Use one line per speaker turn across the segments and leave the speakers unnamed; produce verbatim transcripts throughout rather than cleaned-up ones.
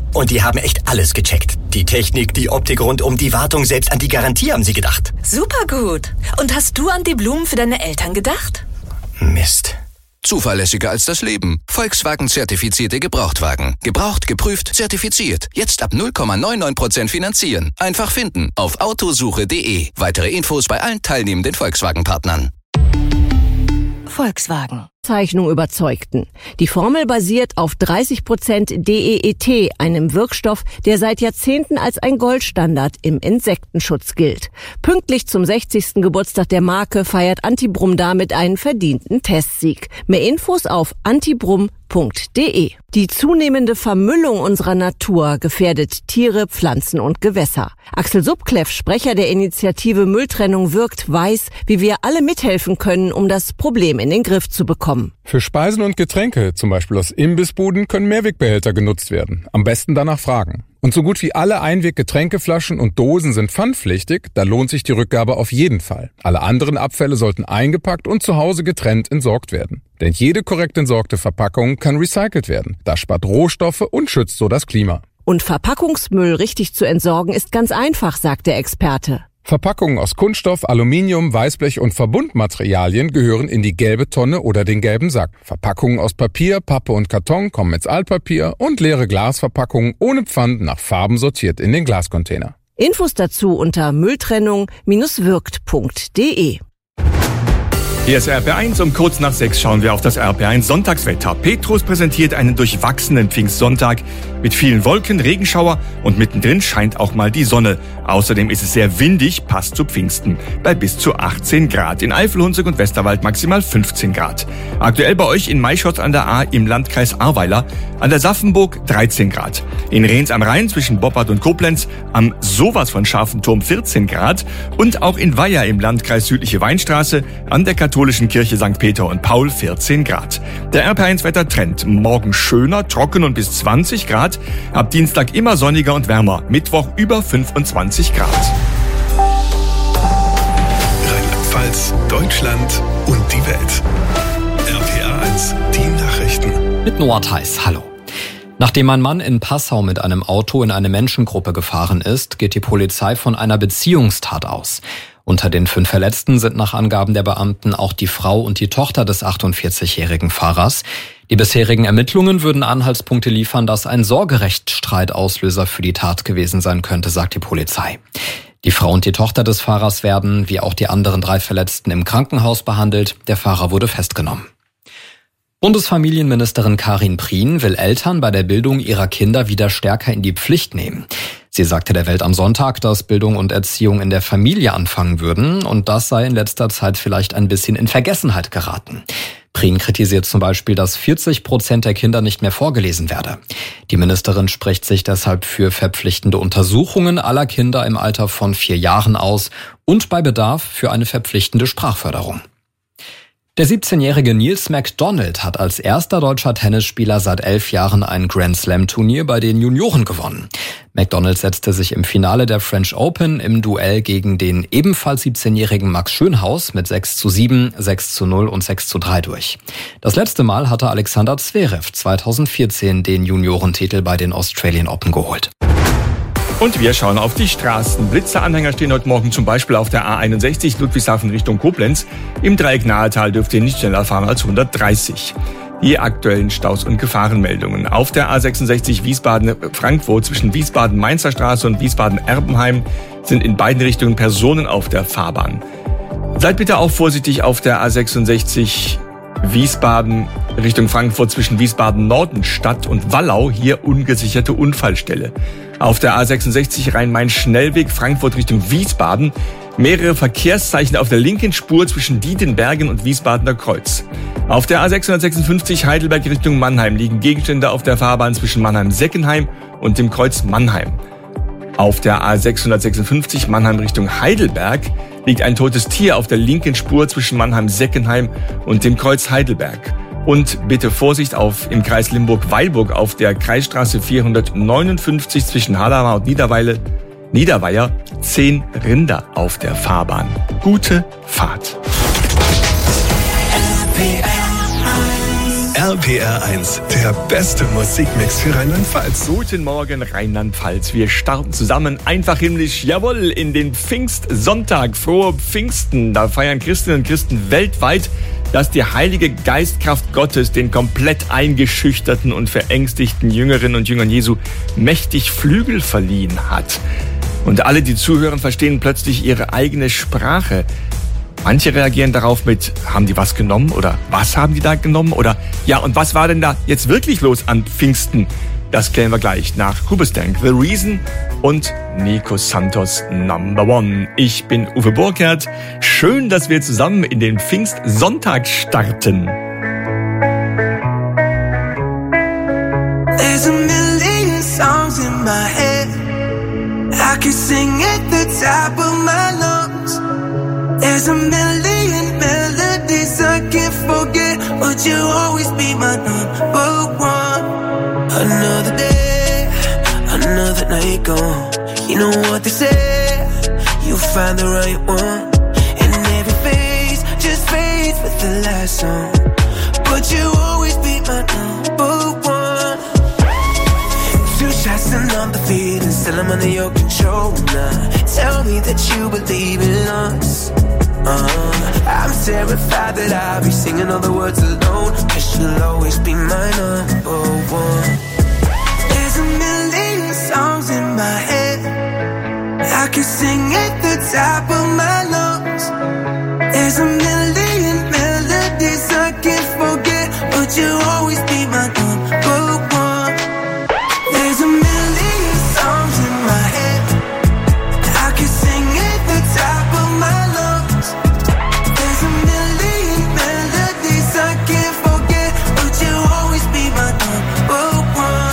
Und die haben echt alles gecheckt. Die Technik, die Optik rundum, die Wartung, selbst an die Garantie haben sie gedacht.
Super gut. Und hast du an die Blumen für deine Eltern gedacht?
Mist.
Zuverlässiger als das Leben. Volkswagen-zertifizierte Gebrauchtwagen. Gebraucht, geprüft, zertifiziert. Jetzt ab null Komma neunundneunzig Prozent finanzieren. Einfach finden auf autosuche punkt de. Weitere Infos bei allen teilnehmenden Volkswagen-Partnern.
Volkswagen. Zeichnung überzeugten. Die Formel basiert auf dreißig Prozent D E E T, einem Wirkstoff, der seit Jahrzehnten als ein Goldstandard im Insektenschutz gilt. Pünktlich zum sechzigsten Geburtstag der Marke feiert Antibrum damit einen verdienten Testsieg. Mehr Infos auf antibrum punkt de. Die zunehmende Vermüllung unserer Natur gefährdet Tiere, Pflanzen und Gewässer. Axel Subkleff, Sprecher der Initiative Mülltrennung wirkt, weiß, wie wir alle mithelfen können, um das Problem in den Griff zu bekommen.
Für Speisen und Getränke, zum Beispiel aus Imbissbuden, können Mehrwegbehälter genutzt werden. Am besten danach fragen. Und so gut wie alle Einweg-Getränkeflaschen und Dosen sind pfandpflichtig, da lohnt sich die Rückgabe auf jeden Fall. Alle anderen Abfälle sollten eingepackt und zu Hause getrennt entsorgt werden. Denn jede korrekt entsorgte Verpackung kann recycelt werden. Das spart Rohstoffe und schützt so das Klima.
Und Verpackungsmüll richtig zu entsorgen ist ganz einfach, sagt der Experte.
Verpackungen aus Kunststoff, Aluminium, Weißblech und Verbundmaterialien gehören in die gelbe Tonne oder den gelben Sack. Verpackungen aus Papier, Pappe und Karton kommen ins Altpapier und leere Glasverpackungen ohne Pfand nach Farben sortiert in den Glascontainer.
Infos dazu unter mülltrennung Bindestrich wirkt Punkt de.
Hier ist R P eins, um kurz nach sechs schauen wir auf das R P eins Sonntagswetter. Petrus präsentiert einen durchwachsenen Pfingstsonntag mit vielen Wolken, Regenschauer und mittendrin scheint auch mal die Sonne. Außerdem ist es sehr windig, passt zu Pfingsten, bei bis zu achtzehn Grad. In Eifel, Hunsrück und Westerwald maximal fünfzehn Grad. Aktuell bei euch in Maischott an der Ahr im Landkreis Ahrweiler, an der Saffenburg dreizehn Grad. In Rehns am Rhein zwischen Boppard und Koblenz am sowas von scharfen Turm vierzehn Grad und auch in Weiher im Landkreis Südliche Weinstraße an der katholischen Kirche Sankt Peter und Paul vierzehn Grad. Der R P eins Wettertrend. Morgen schöner, trocken und bis zwanzig Grad. Ab Dienstag immer sonniger und wärmer. Mittwoch über fünfundzwanzig Grad.
Rheinland-Pfalz, Deutschland und die Welt. R P A eins, die Nachrichten.
Mit Noah Theis, hallo. Nachdem ein Mann in Passau mit einem Auto in eine Menschengruppe gefahren ist, geht die Polizei von einer Beziehungstat aus. Unter den fünf Verletzten sind nach Angaben der Beamten auch die Frau und die Tochter des achtundvierzigjährigen Fahrers. Die bisherigen Ermittlungen würden Anhaltspunkte liefern, dass ein Sorgerechtsstreit Auslöser für die Tat gewesen sein könnte, sagt die Polizei. Die Frau und die Tochter des Fahrers werden, wie auch die anderen drei Verletzten, im Krankenhaus behandelt. Der Fahrer wurde festgenommen. Bundesfamilienministerin Karin Prien will Eltern bei der Bildung ihrer Kinder wieder stärker in die Pflicht nehmen. Sie sagte der Welt am Sonntag, dass Bildung und Erziehung in der Familie anfangen würden und das sei in letzter Zeit vielleicht ein bisschen in Vergessenheit geraten. Prien kritisiert zum Beispiel, dass vierzig Prozent der Kinder nicht mehr vorgelesen werde. Die Ministerin spricht sich deshalb für verpflichtende Untersuchungen aller Kinder im Alter von vier Jahren aus und bei Bedarf für eine verpflichtende Sprachförderung. Der siebzehnjährige Niels McDonald hat als erster deutscher Tennisspieler seit elf Jahren ein Grand-Slam-Turnier bei den Junioren gewonnen. McDonald setzte sich im Finale der French Open im Duell gegen den ebenfalls siebzehnjährigen Max Schönhaus mit sechs zu sieben, sechs zu null und sechs zu drei durch. Das letzte Mal hatte Alexander Zverev zweitausendvierzehn den Juniorentitel bei den Australian Open geholt.
Und wir schauen auf die Straßen. Blitzeranhänger stehen heute Morgen zum Beispiel auf der A einundsechzig Ludwigshafen Richtung Koblenz. Im Dreieck Nahetal dürft ihr nicht schneller fahren als hundertdreißig. Die aktuellen Staus und Gefahrenmeldungen. Auf der A sechsundsechzig Wiesbaden-Frankfurt zwischen Wiesbaden-Mainzer Straße und Wiesbaden-Erbenheim sind in beiden Richtungen Personen auf der Fahrbahn. Seid bitte auch vorsichtig auf der A sechsundsechzig Wiesbaden Richtung Frankfurt zwischen Wiesbaden-Nordenstadt und Wallau, hier ungesicherte Unfallstelle. Auf der A sechsundsechzig Rhein-Main-Schnellweg Frankfurt Richtung Wiesbaden mehrere Verkehrszeichen auf der linken Spur zwischen Diedenbergen und Wiesbadener Kreuz. Auf der A sechshundertsechsundfünfzig Heidelberg Richtung Mannheim liegen Gegenstände auf der Fahrbahn zwischen Mannheim-Seckenheim und dem Kreuz Mannheim. Auf der A sechshundertsechsundfünfzig Mannheim Richtung Heidelberg liegt ein totes Tier auf der linken Spur zwischen Mannheim-Seckenheim und dem Kreuz Heidelberg. Und bitte Vorsicht auf im Kreis Limburg-Weilburg auf der Kreisstraße vierhundertneunundfünfzig zwischen Hadamar und Niederweile, Niederweiher, zehn Rinder auf der Fahrbahn. Gute Fahrt.
R R P R eins, der beste Musikmix für Rheinland-Pfalz.
Guten Morgen, Rheinland-Pfalz. Wir starten zusammen einfach himmlisch, jawohl, in den Pfingstsonntag. Frohe Pfingsten. Da feiern Christinnen und Christen weltweit, dass die heilige Geistkraft Gottes den komplett eingeschüchterten und verängstigten Jüngerinnen und Jüngern Jesu mächtig Flügel verliehen hat. Und alle, die zuhören, verstehen plötzlich ihre eigene Sprache. Manche reagieren darauf mit, haben die was genommen oder was haben die da genommen oder ja, und was war denn da jetzt wirklich los an Pfingsten? Das klären wir gleich nach Hoobastank, The Reason und Nico Santos Number One. Ich bin Uwe Burkhardt. Schön, dass wir zusammen in den Pfingstsonntag starten.
There's a million songs in my head. I can sing at the top of my lungs. There's a million melodies I can't forget, but you'll always be my number one. Another day, another night gone. You know what they say, you'll find the right one. And every phase just fades with the last song, but you'll always be my number one. Two shots and I'm defeated, still I'm under your control now. Tell me that you believe in us. Uh, I'm terrified that I'll be singing all the words alone, 'cause you'll always be my number one. There's a million songs in my head. I can sing at the top of my lungs. There's a million melodies I can't forget, but you'll always be my number one. There's a million songs in my head. I can sing at the top of my lungs. There's a million melodies I can't forget, but you'll always be my number one.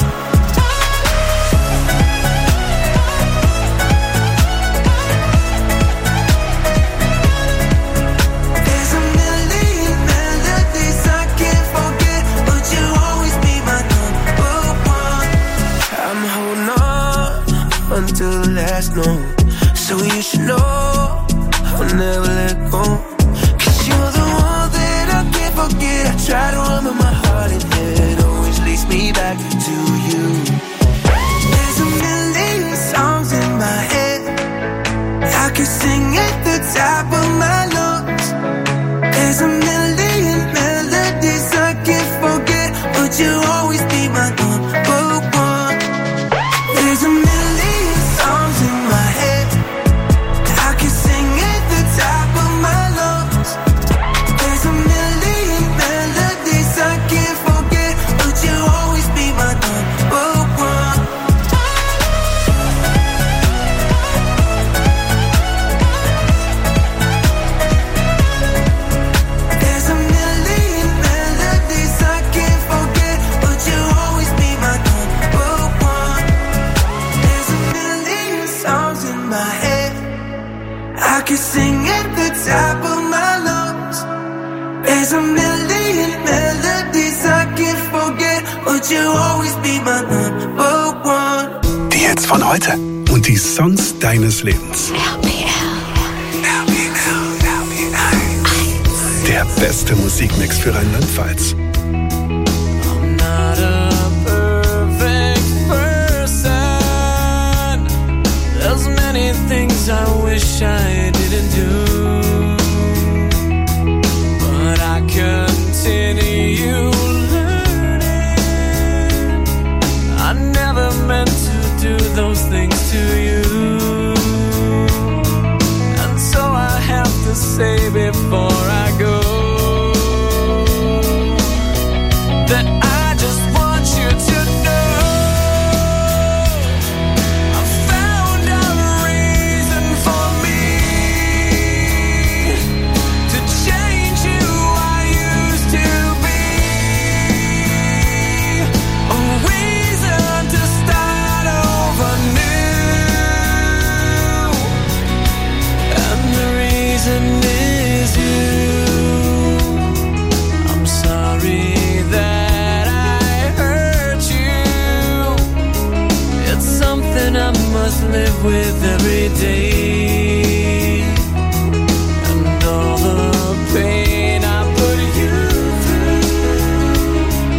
There's a million melodies I can't forget, but you'll always be my number one. I'm holding on until the last note, so you should know I'll never let go. 'Cause you're the one that I can't forget. I try to run, but my heart and head always leads me back to you. There's a million songs in my head. I can sing at the top of my lungs. There's a million melodies I can't forget, but you'll always be my number one. There's a million songs in my head. I can sing at the top of my lungs. There's a million melodies I can't forget, but you'll always be my number one. There's a million melodies I can't forget, but you'll always be my number one. There's a million songs in my head. I can sing at the top of my lungs. There's a million melodies I can't forget, but you'll always be my number one.
Die Hits von heute und die Songs deines Lebens.
R P R. R P R. R P R eins.
Der beste Musikmix für Rheinland-Pfalz.
I'm not a perfect person. There's many things I wish I didn't do, but I continue learning. I never meant to do those things to you, and so I have to say before I go that I just want you to know I found a reason for me to change who I used to be, a reason to start over new, and the reason is you. I'm sorry that I hurt you. It's something I must live with every day, and all the pain I put you through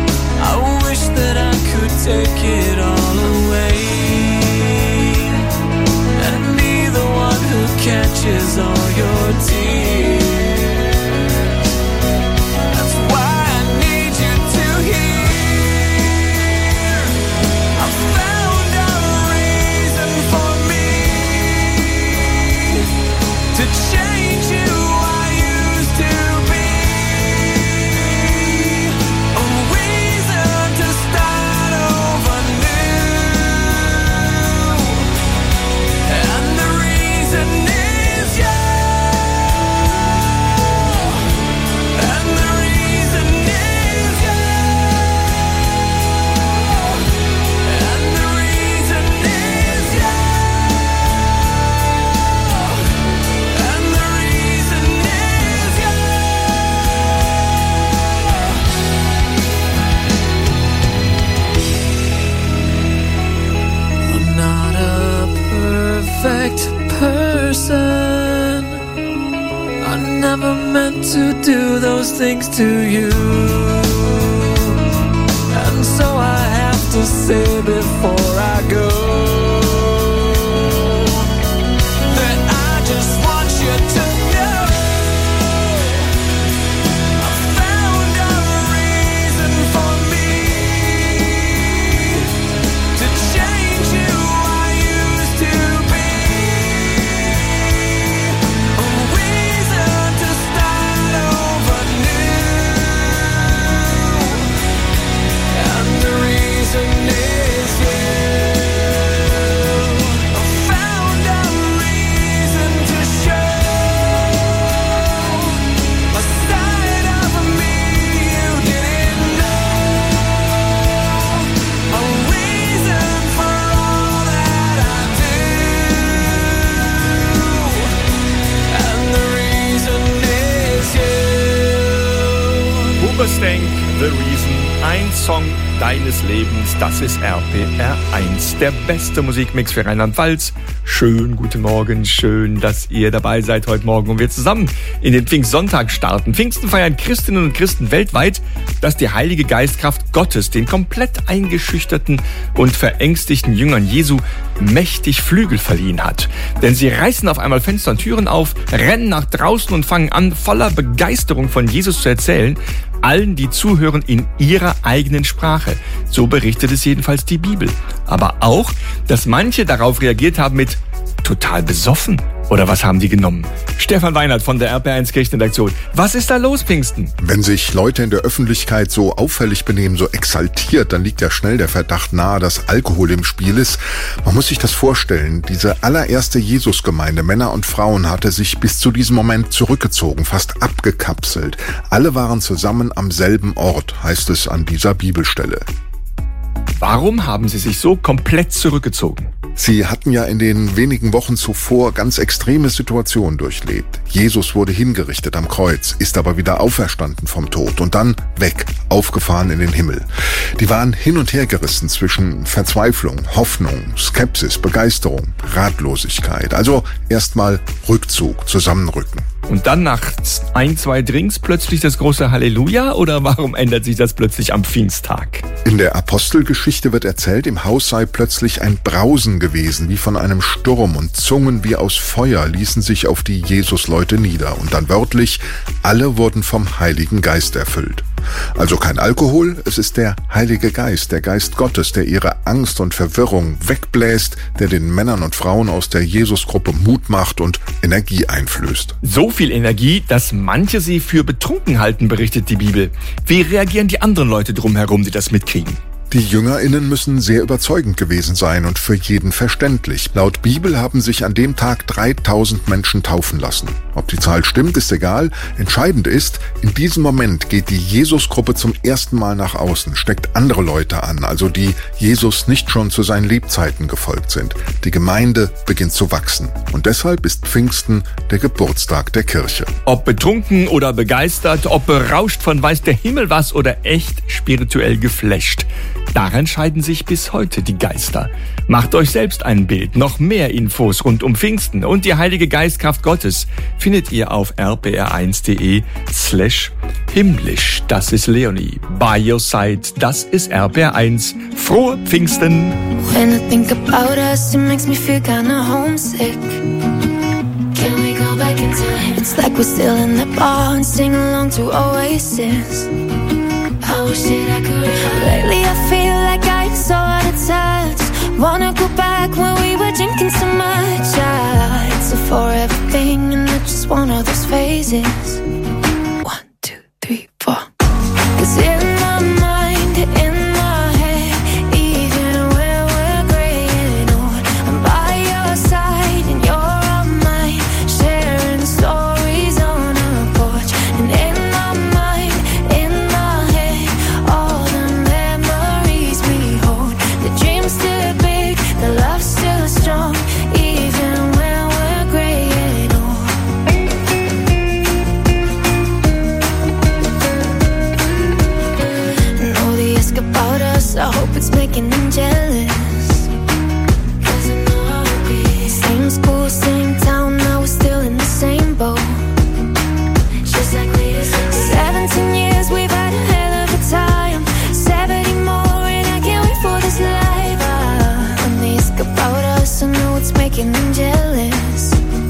lose all your tears. That's why I need you to hear. I found a reason for me to change you I used to be. A reason to start over new. And the reason is you. And the reason is you. And the reason is you. And the reason is you. I'm not a perfect person. I never meant to do those things to you. And so I have to say before I go that I just want you to know I found a reason for me to change you I used to be. A reason to start over new. And the reason is you. I found a reason to show a side of me you didn't know. A reason for all that I do. And the reason is you.
Hoobastank, The Reason, ein Song deines Lebens, das ist R P R eins, der beste Musikmix für Rheinland-Pfalz. Schön, guten Morgen, schön, dass ihr dabei seid heute Morgen und wir zusammen in den Pfingstsonntag starten. Pfingsten feiern Christinnen und Christen weltweit, dass die Heilige Geistkraft Gottes den komplett eingeschüchterten und verängstigten Jüngern Jesu mächtig Flügel verliehen hat. Denn sie reißen auf einmal Fenster und Türen auf, rennen nach draußen und fangen an, voller Begeisterung von Jesus zu erzählen, allen, die zuhören, in ihrer eigenen Sprache. So berichtet es jedenfalls die Bibel. Aber auch, dass manche darauf reagiert haben mit total besoffen. Oder was haben die genommen? Stefan Weinert von der R P R eins Kirchenredaktion. Was ist da los, Pfingsten?
Wenn sich Leute in der Öffentlichkeit so auffällig benehmen, so exaltiert, dann liegt ja schnell der Verdacht nahe, dass Alkohol im Spiel ist. Man muss sich das vorstellen. Diese allererste Jesusgemeinde, Männer und Frauen, hatte sich bis zu diesem Moment zurückgezogen, fast abgekapselt. Alle waren zusammen am selben Ort, heißt es an dieser Bibelstelle.
Warum haben sie sich so komplett zurückgezogen?
Sie hatten ja in den wenigen Wochen zuvor ganz extreme Situationen durchlebt. Jesus wurde hingerichtet am Kreuz, ist aber wieder auferstanden vom Tod und dann weg, aufgefahren in den Himmel. Die waren hin und her gerissen zwischen Verzweiflung, Hoffnung, Skepsis, Begeisterung, Ratlosigkeit. Also erstmal Rückzug, zusammenrücken.
Und dann nach ein, zwei Drinks plötzlich das große Halleluja? Oder warum ändert sich das plötzlich am Pfingsttag?
In der Apostelgeschichte wird erzählt, im Haus sei plötzlich ein Brausen gewesen, wie von einem Sturm, und Zungen wie aus Feuer ließen sich auf die Jesusleute nieder. Und dann wörtlich, alle wurden vom Heiligen Geist erfüllt. Also kein Alkohol, es ist der Heilige Geist, der Geist Gottes, der ihre Angst und Verwirrung wegbläst, der den Männern und Frauen aus der Jesusgruppe Mut macht und Energie einflößt.
So viel Energie, dass manche sie für betrunken halten, berichtet die Bibel. Wie reagieren die anderen Leute drumherum, die das mitkriegen?
Die JüngerInnen müssen sehr überzeugend gewesen sein und für jeden verständlich. Laut Bibel haben sich an dem Tag dreitausend Menschen taufen lassen. Ob die Zahl stimmt, ist egal. Entscheidend ist, in diesem Moment geht die Jesusgruppe zum ersten Mal nach außen, steckt andere Leute an, also die Jesus nicht schon zu seinen Lebzeiten gefolgt sind. Die Gemeinde beginnt zu wachsen. Und deshalb ist Pfingsten der Geburtstag der Kirche.
Ob betrunken oder begeistert, ob berauscht von weiß der Himmel was oder echt spirituell geflasht. Daran scheiden sich bis heute die Geister. Macht euch selbst ein Bild. Noch mehr Infos rund um Pfingsten und die Heilige Geistkraft Gottes findet ihr auf r p r eins punkt d e slash himmlisch. Das ist Leonie. By your side. Das ist R P R eins. Frohe Pfingsten!
When I think about us, it makes me feel kinda homesick. Can we go back? It's like we're still in the bar and sing along to Oasis. I wish that I could remember. Lately I feel like I so out of touch. Wanna go back when we were drinking so much. Ah, it's a forever thing and not just one of those phases. One, two, three, four. 'Cause in my mind, in my head, even when we're graying old, I'm by your side and you're on mine, sharing stories on a porch. And in my mind, in my head, all the memories we hold. The dream's still big, the love's still strong, even when we're graying old. Know the ask about us, I hope it's making them jealous. 'Cause I know I'll be same school, same town, now we're still in the same boat. Just like we used to be. Seventeen years, we've had a hell of a time. Seventy more, and I can't wait for this life. Ah, and they ask about us, I know it's making them jealous.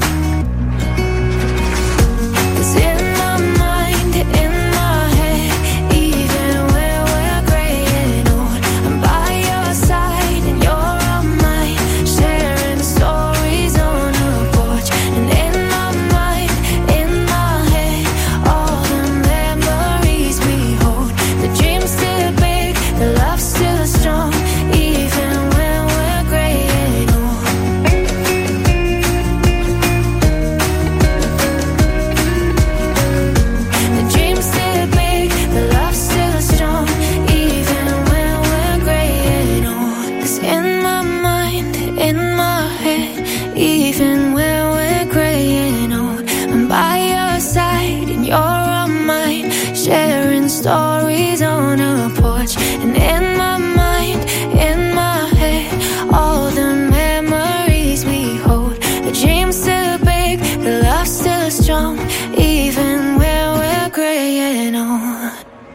'Cause in my mind, in my head, even when we're graying old, I'm by your side and you're on mine, sharing stories on a porch. And in my mind, in my head, all the memories we hold. The dream's still big, the love's still strong, even when we're graying old. The dream's still big, the love's still strong, even when we're graying old. 'Cause in my mind, in my head, even when we're graying old, I'm by your side and you're on mine, sharing stories on a porch. And in my mind, in my head, all the memories we hold. The dream's still big, the love's still strong, even when we're graying old.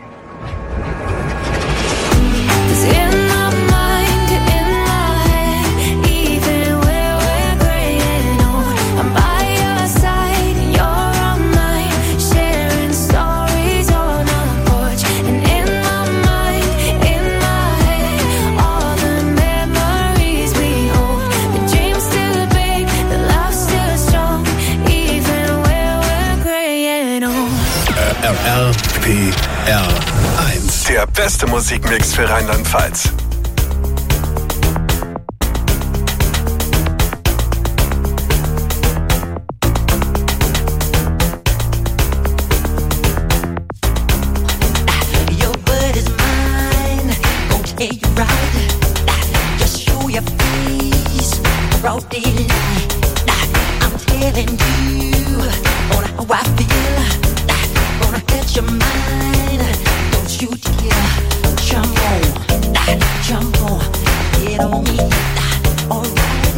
'Cause in my mind, in my head, even when we're graying old, I'm by your side and you're on mine, sharing stories on a porch. And in my mind, in my head, all the memories we hold. The dream's still big, the love's still strong, even when we're graying old.
R R P R eins. Der beste Musikmix für Rheinland-Pfalz.
Your word is mine, gon' tell you right. Just show your face, broad daylight. I'm telling you on how I feel. Gonna hit your mind, don't you dare. Jump on, jump on, get on me, alright.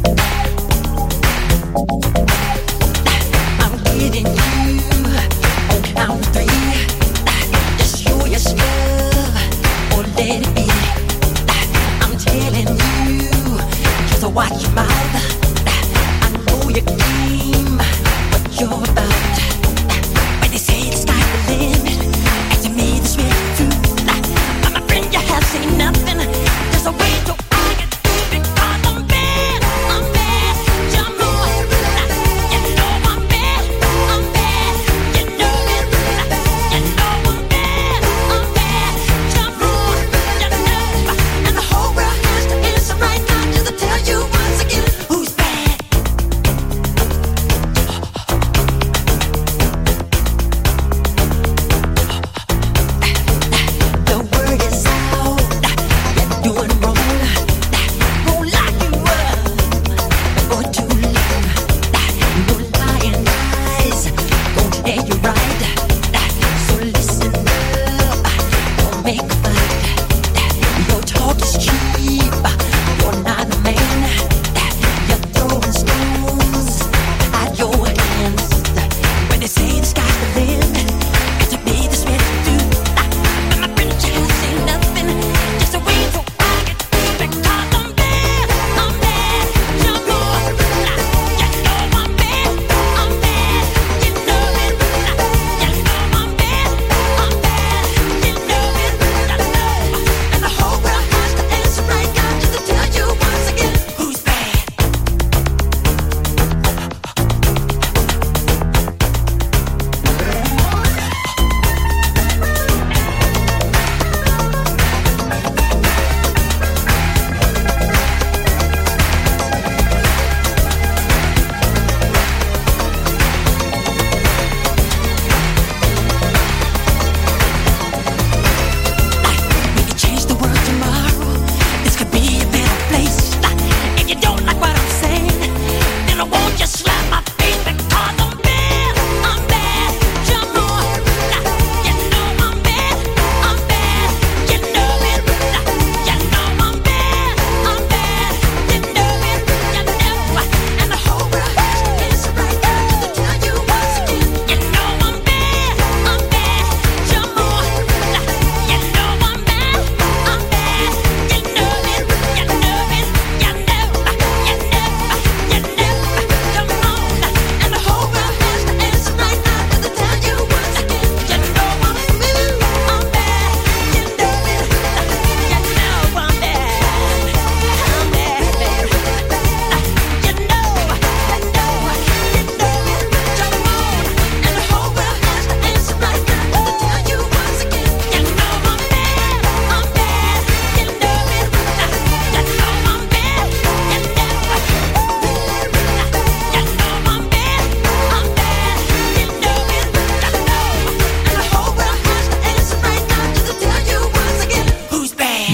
I'm getting you on count three. Just show your stuff or let it be. I'm telling you, just watch your mouth. I know your game, what you're about. When they say the sky's the limit, and to me this really true. But my friend, you have seen nothing. Just a way to I get through because I'm bad, I'm bad. Jump on, you know I'm bad, I'm bad. You know it, you know I'm bad, I'm bad. Jump on, you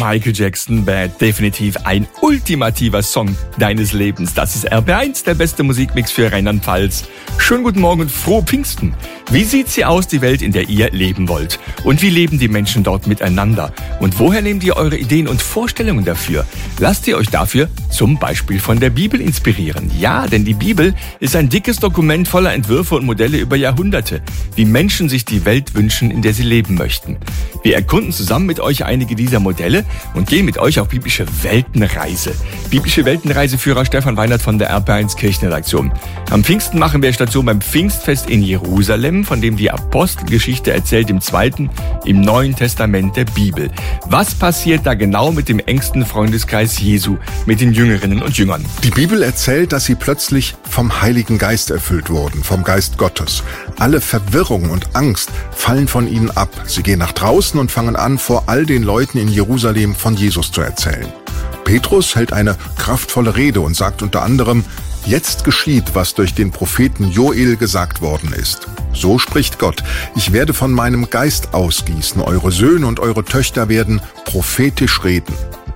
Michael Jackson Bad, definitiv ein ultimativer Song deines Lebens. Das ist R B eins, der beste Musikmix für Rheinland-Pfalz. Schönen guten Morgen und frohe Pfingsten. Wie sieht sie aus, die Welt, in der ihr leben wollt? Und wie leben die Menschen dort miteinander? Und woher nehmt ihr eure Ideen und Vorstellungen dafür? Lasst ihr euch dafür zum Beispiel von der Bibel inspirieren? Ja, denn die Bibel ist ein dickes Dokument voller Entwürfe und Modelle über Jahrhunderte, wie Menschen sich die Welt wünschen, in der sie leben möchten. Wir erkunden zusammen mit euch einige dieser Modelle und gehen mit euch auf biblische Weltenreise. Biblische Weltenreiseführer Stefan Weinert von der R B eins Kirchenredaktion. Am Pfingsten machen wir Station beim Pfingstfest in Jerusalem, von dem die Apostelgeschichte erzählt im Zweiten, im Neuen Testament der Bibel. Was passiert da genau mit dem engsten Freundeskreis Jesu, mit den Jüngerinnen und Jüngern?
Die Bibel erzählt, dass sie plötzlich vom Heiligen Geist erfüllt wurden, vom Geist Gottes. Alle Verwirrung und Angst fallen von ihnen ab. Sie gehen nach draußen und fangen an, vor all den Leuten in Jerusalem von Jesus zu erzählen. Petrus hält eine kraftvolle Rede und sagt unter anderem: Jetzt geschieht, was durch den Propheten Joel gesagt worden ist. So spricht Gott: Ich werde von meinem Geist ausgießen, eure Söhne und eure Töchter werden prophetisch reden.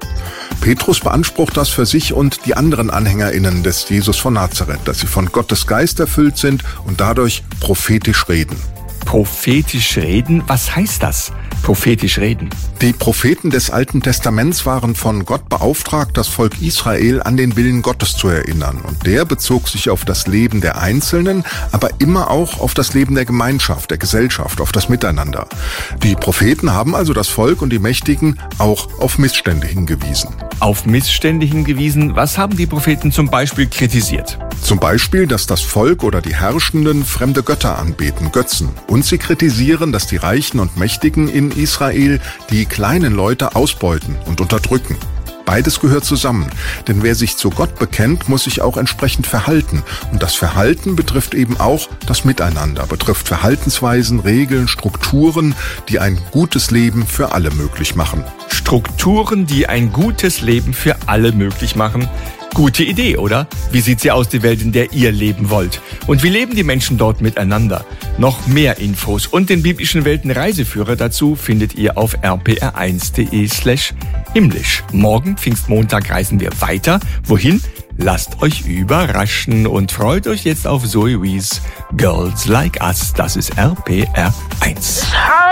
Petrus beansprucht das für sich und die anderen AnhängerInnen des Jesus von Nazareth, dass sie von Gottes Geist erfüllt sind und dadurch prophetisch reden.
Prophetisch reden? Was heißt das? Prophetisch reden.
Die Propheten des Alten Testaments waren von Gott beauftragt, das Volk Israel an den Willen Gottes zu erinnern. Und der bezog sich auf das Leben der Einzelnen, aber immer auch auf das Leben der Gemeinschaft, der Gesellschaft, auf das Miteinander. Die Propheten haben also das Volk und die Mächtigen auch auf Missstände hingewiesen.
Auf Missstände hingewiesen? Was haben die Propheten zum Beispiel kritisiert?
Zum Beispiel, dass das Volk oder die Herrschenden fremde Götter anbeten, Götzen. Und sie kritisieren, dass die Reichen und Mächtigen in Israel die kleinen Leute ausbeuten und unterdrücken. Beides gehört zusammen, denn wer sich zu Gott bekennt, muss sich auch entsprechend verhalten. Und das Verhalten betrifft eben auch das Miteinander, betrifft Verhaltensweisen, Regeln, Strukturen, die ein gutes Leben für alle möglich machen.
Strukturen, die ein gutes Leben für alle möglich machen. Gute Idee, oder? Wie sieht sie aus, die Welt, in der ihr leben wollt? Und wie leben die Menschen dort miteinander? Noch mehr Infos und den biblischen Weltenreiseführer dazu findet ihr auf r p r eins punkt d e slash himmlisch. Morgen, Pfingstmontag, reisen wir weiter. Wohin? Lasst euch überraschen und freut euch jetzt auf Zoe Wees Girls Like Us. Das ist R P R eins.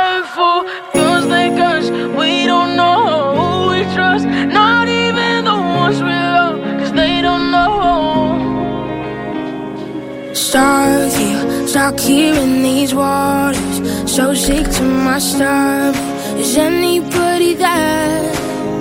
Stuck here, stuck here in these waters. So sick to my stomach. Is anybody there?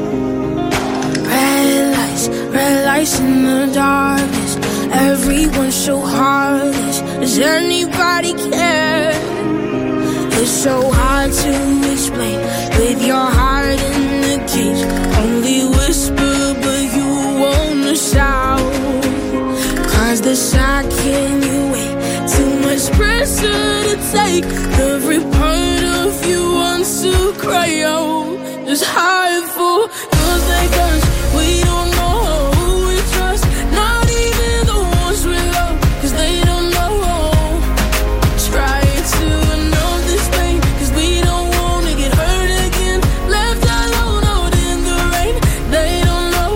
Red lights, red lights in the darkness. Everyone's so heartless. Does anybody care? It's so hard to explain with your heart in the cage. Only whisper, but you wanna shout. Cause the shock can you wait? Too much pressure to take. Every part of you wants to cry out. It's hard for girls like us. We don't know who we trust. Not even the ones we love. Cause they don't know. Try to know this pain. Cause we don't wanna get hurt again. Left alone out in the rain. They don't know.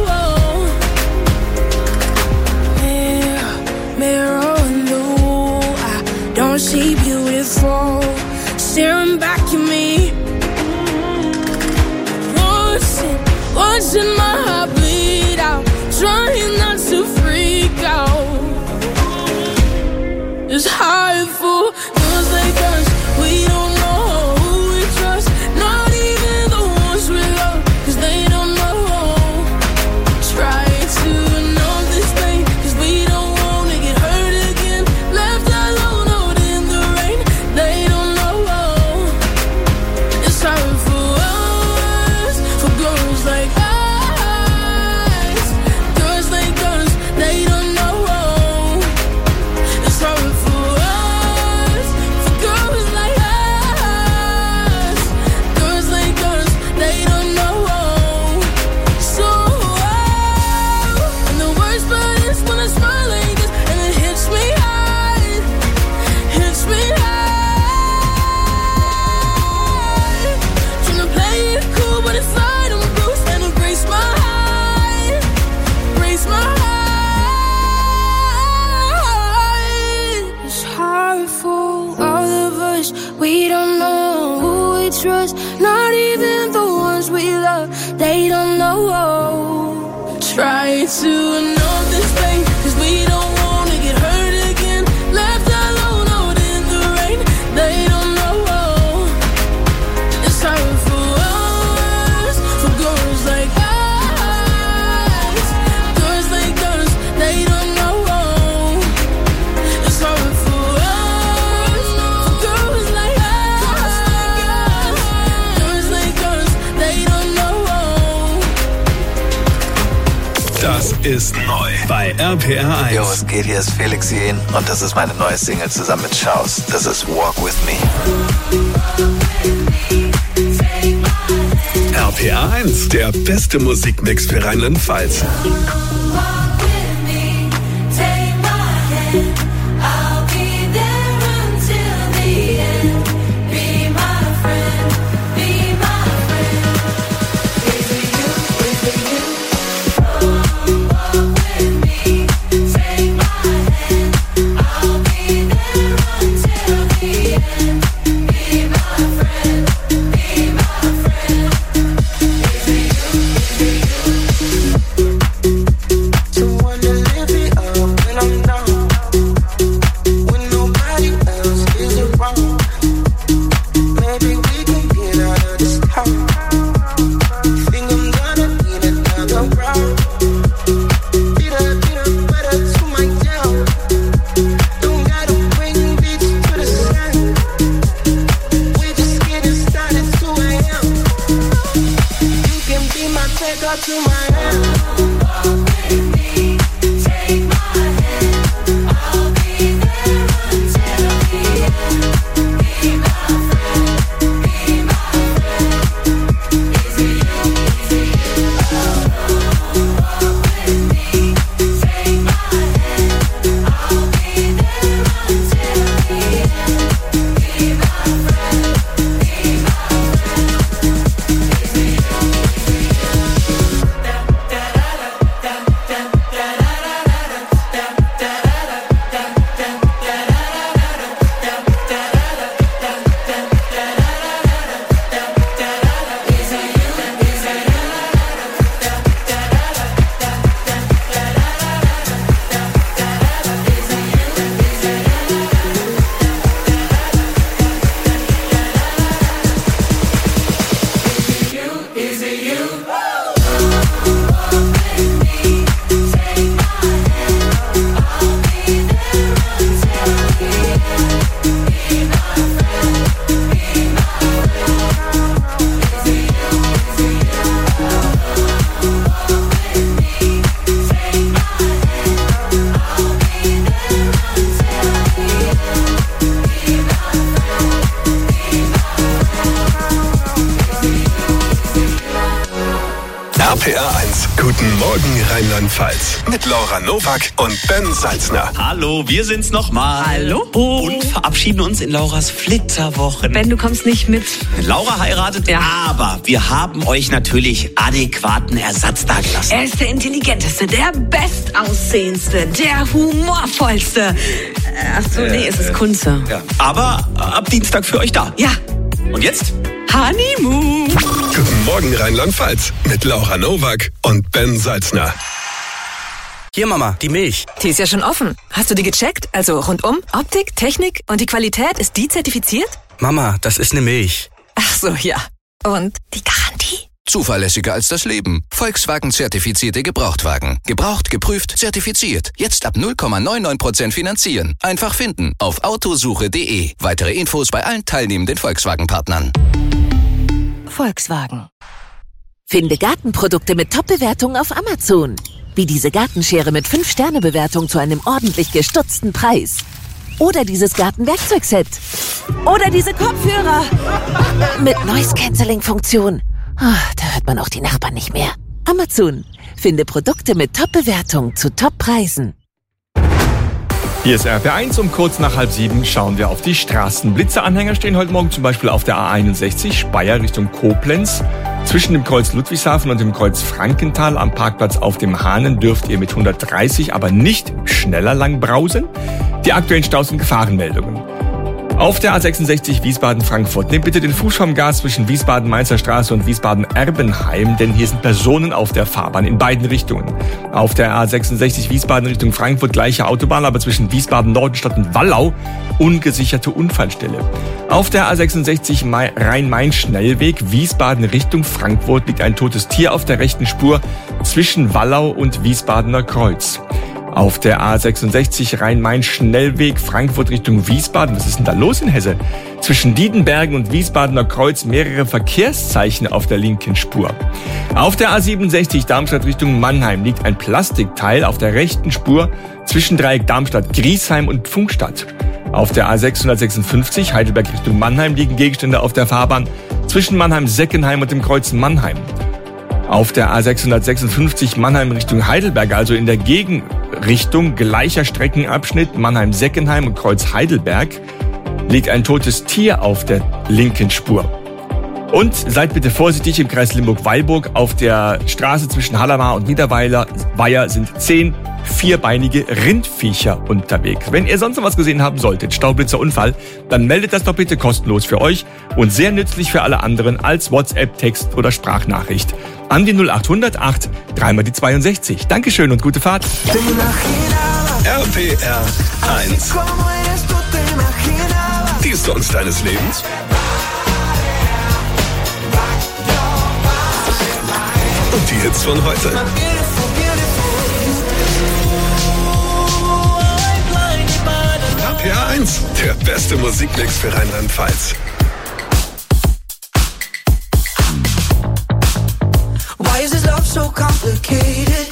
Mirror, mirror in the wall, I don't see beautiful. Staring back at me. Watching, watching my heart bleed out. Trying not to freak out. It's hard for girls like us. We don't know who we trust. Not even the ones we love. Cause they don't know. Try to know this pain. Cause we don't wanna get hurt again. Left alone out in the rain. They don't know. It's hard for us. For girls like us. Girls like us. They don't know. It's hard for us.
to know this pain, 'cause we don't wanna get hurt again. Left alone out in the rain, they don't know. It's hard for us, for girls like us. Girls like us, they don't know. It's hard for us, for girls like us. Girls like us, they don't know.
Das ist neu bei R P R eins.
Jo, was geht? Hier ist Felix Jen und das ist meine neue Single zusammen mit Schaus. Das ist Walk With Me.
R P R eins, der beste Musikmix für Rheinland-Pfalz. R P R eins. Guten Morgen Rheinland-Pfalz. Mit Laura Nowak und Ben Salzner.
Hallo, wir sind's nochmal.
Hallo.
Und verabschieden uns in Lauras Flitterwochen.
Ben, du kommst nicht mit.
Laura heiratet, ja. Aber wir haben euch natürlich adäquaten Ersatz dagelassen.
Er ist der intelligenteste, der bestaussehendste, der humorvollste. Ach so, nee, es ist Kunze.
Ja. Aber ab Dienstag für euch da.
Ja.
Und jetzt?
Honeymoon.
Guten Morgen Rheinland-Pfalz. Mit Laura Nowak und Ben Salzner.
Hier, Mama, die Milch.
Die ist ja schon offen. Hast du die gecheckt? Also rundum, Optik, Technik und die Qualität, ist die zertifiziert?
Mama, das ist eine Milch.
Ach so, ja. Und die Garantie?
Zuverlässiger als das Leben. Volkswagen zertifizierte Gebrauchtwagen. Gebraucht, geprüft, zertifiziert. Jetzt ab null Komma neunundneunzig Prozent finanzieren. Einfach finden auf autosuche punkt de. Weitere Infos bei allen teilnehmenden Volkswagen-Partnern.
Volkswagen. Finde Gartenprodukte mit Top-Bewertungen auf Amazon. Wie diese Gartenschere mit fünf Sterne Bewertung zu einem ordentlich gestutzten Preis. Oder dieses Gartenwerkzeugset. Oder diese Kopfhörer mit Noise-Canceling-Funktion. Oh, da hört man auch die Nachbarn nicht mehr. Amazon. Finde Produkte mit Top-Bewertung zu Top-Preisen.
Hier ist R P R eins, um kurz nach halb sieben schauen wir auf die Straßen. Blitzeanhänger stehen heute Morgen zum Beispiel auf der A einundsechzig, Speyer Richtung Koblenz. Zwischen dem Kreuz Ludwigshafen und dem Kreuz Frankenthal am Parkplatz auf dem Hahnen dürft ihr mit hundertdreißig aber nicht schneller lang brausen. Die aktuellen Staus und Gefahrenmeldungen. Auf der A sechsundsechzig Wiesbaden-Frankfurt. Nehmt bitte den Fuß vom Gas zwischen Wiesbaden-Mainzer Straße und Wiesbaden-Erbenheim, denn hier sind Personen auf der Fahrbahn in beiden Richtungen. Auf der A sechsundsechzig Wiesbaden Richtung Frankfurt gleiche Autobahn, aber zwischen Wiesbaden-Nordenstadt und Wallau ungesicherte Unfallstelle. Auf der A sechsundsechzig Rhein-Main-Schnellweg Wiesbaden Richtung Frankfurt liegt ein totes Tier auf der rechten Spur zwischen Wallau und Wiesbadener Kreuz. Auf der A sechsundsechzig Rhein-Main-Schnellweg Frankfurt Richtung Wiesbaden. Was ist denn da los in Hesse? Zwischen Diedenbergen und Wiesbadener Kreuz mehrere Verkehrszeichen auf der linken Spur. Auf der A siebenundsechzig Darmstadt Richtung Mannheim liegt ein Plastikteil auf der rechten Spur zwischen Dreieck Darmstadt-Griesheim und Pfungstadt. Auf der A sechshundertsechsundfünfzig Heidelberg Richtung Mannheim liegen Gegenstände auf der Fahrbahn zwischen Mannheim-Seckenheim und dem Kreuz Mannheim. Auf der A sechshundertsechsundfünfzig Mannheim Richtung Heidelberg, also in der Gegenrichtung gleicher Streckenabschnitt Mannheim-Seckenheim und Kreuz Heidelberg, liegt ein totes Tier auf der linken Spur. Und seid bitte vorsichtig, im Kreis Limburg-Weilburg auf der Straße zwischen Hallermar und Niederweiler Weiher sind zehn vierbeinige Rindviecher unterwegs. Wenn ihr sonst noch was gesehen haben solltet, Staublitzer Unfall, dann meldet das doch bitte kostenlos für euch und sehr nützlich für alle anderen als WhatsApp, Text oder Sprachnachricht an die null acht hundert acht dreimal die zweiundsechzig. Dankeschön und gute Fahrt.
R P R eins. Die Songs deines Lebens. Und die Hits von heute. R P R eins, der beste Musikmix für Rheinland-Pfalz.
Why is this love so complicated?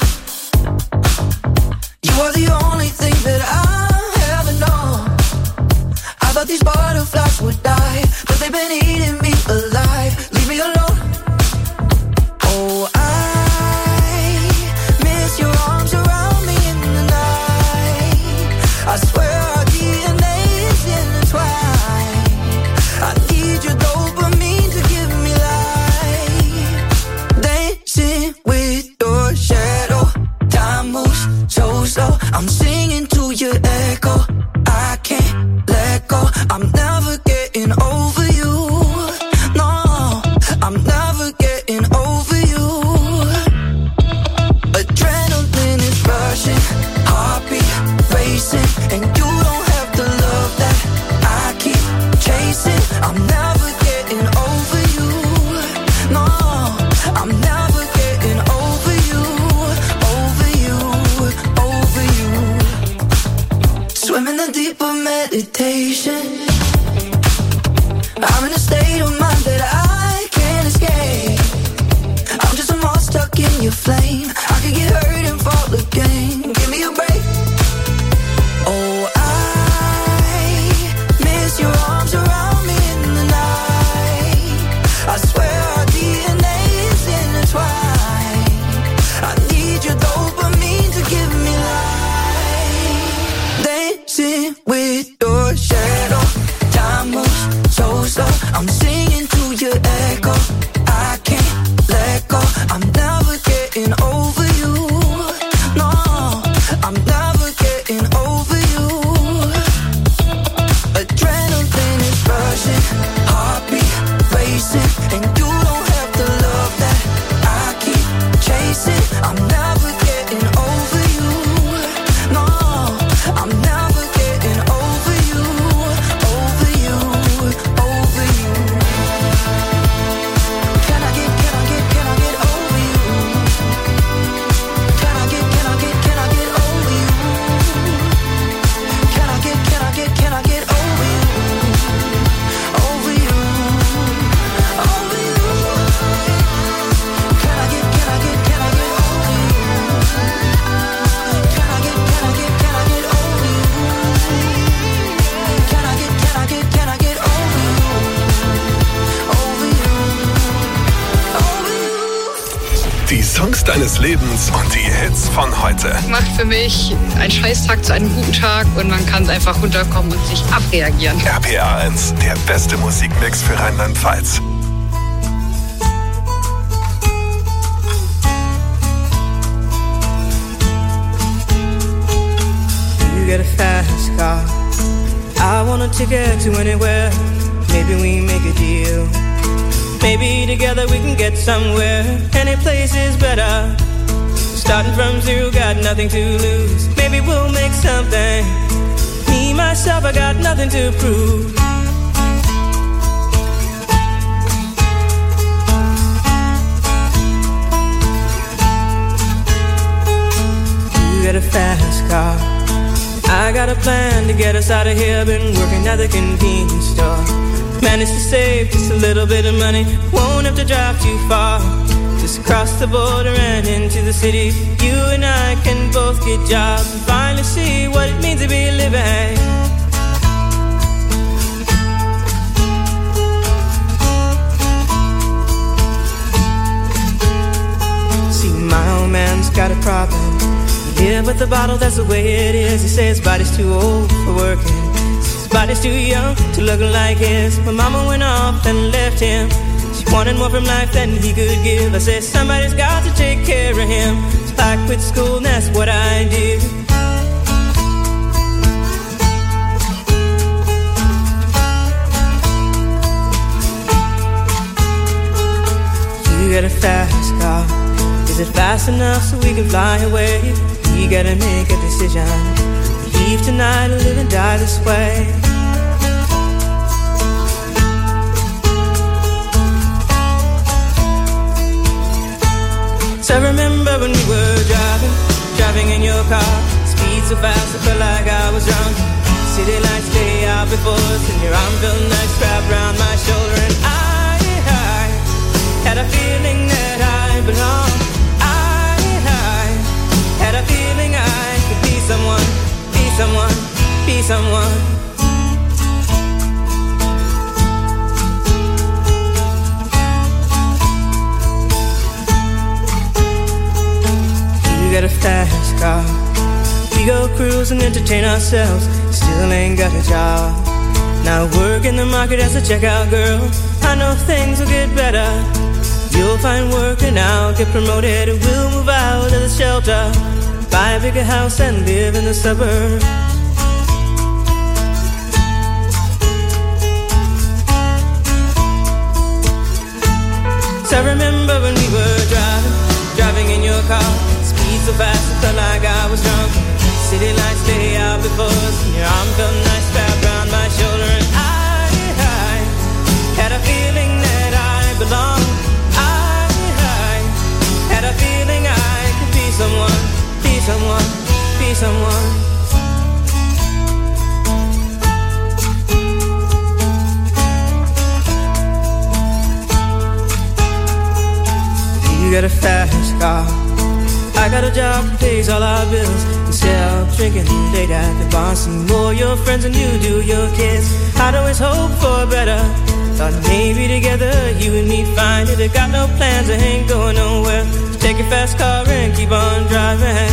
You are the only thing that I ever known. I thought these butterflies would die, but they've been eating me alive. Leave me alone. Oh, I miss your arms around me in the night. I swear our D N A is intertwined. I need your dopamine to give me life. Dancing with your shadow. Time moves so slow. I'm singing to your echo. I can't let go. I'm never getting over you. No, I'm never getting over you. Adrenaline is rushing, heartbeat racing, and you don't have the love that I keep chasing. I'm never getting over you. No, I'm never getting over you, over you, over you. Swim in the deep of meditation. I'm in a state of mind that I can't escape. I'm just a moth stuck in your flame. I could get hurt and fall again. Give me a break. Oh, I miss your arms around me in the night. I swear our D N A is intertwined. I need your dopamine to give me life. Dancing with your shadow. Time moves so slow. I'm singing to your echo. I can't let go. I'm never getting over you. No, I'm never getting over you. Adrenaline is rushing, heartbeat racing, and you don't have the love that I keep chasing. I'm never getting over you. No, I'm never getting over you, over you, over you. Can I get, can I get, can I get over you? Can I get, can I get, can I get over you? Can I get, can I get, can I get over you? Over you, over you. Can I get, can I get, can I get over you? Can I get, can I get, can I get over you? Can I get, can I get, can I get over you? Over you, over you.
Die Songs deines Lebens und die Hits von heute.
Macht für mich einen Scheißtag zu einem guten Tag und man kann einfach runterkommen und sich abreagieren.
R P R eins, der beste Musikmix für Rheinland-Pfalz.
You get a fast car, I want a ticket to anywhere. Maybe we make a deal. Maybe together we can get somewhere. Any place is better. Starting from zero, got nothing to lose. Maybe we'll make something. Me, myself, I got nothing to prove. You got a fast car. I got a plan to get us out of here. Been working at the convenience store. Managed to save just a little bit of money. Won't have to drive too far. Just cross the border and into the city. You and I can both get jobs and finally see what it means to be living. See, my old man's got a problem. Yeah, but the bottle, that's the way it is. He says his body's too old for working. His body's too young to look like his. My mama went off and left him. She wanted more from life than he could give. I said, somebody's got to take care of him. So I quit school and that's what I did. You got a fast car. Is it fast enough so we can fly away? We gotta make a decision. Leave tonight or live and die this way. So I remember when we were driving, driving in your car. Speed so fast I felt like I was drunk. City lights lay out before us, and your arm felt nice wrapped around my shoulder. And I, I had a feeling that I belonged. I, I had a feeling I could be someone, be someone, be someone. You got a fast car. We go cruise and entertain ourselves. Still ain't got a job. Now work in the market as a checkout girl. I know things will get better. You'll find work and I'll get promoted. We'll move out of the shelter, buy a bigger house and live in the suburbs. So I remember when we were driving, driving in your car. Speed so fast I felt like I was drunk. City lights lay out before us, and your arm felt nice wrapped around my shoulder. And I, I had a feeling that I belonged. I, I had a feeling I could be someone, be someone, be someone. You got a fast car. I got a job that pays all our bills. Instead of drinking late at the bar, see more your friends than you do your kids. I'd always hope for better. Thought maybe together you and me find it. I got no plans, I ain't going nowhere. So take your fast car and keep on driving.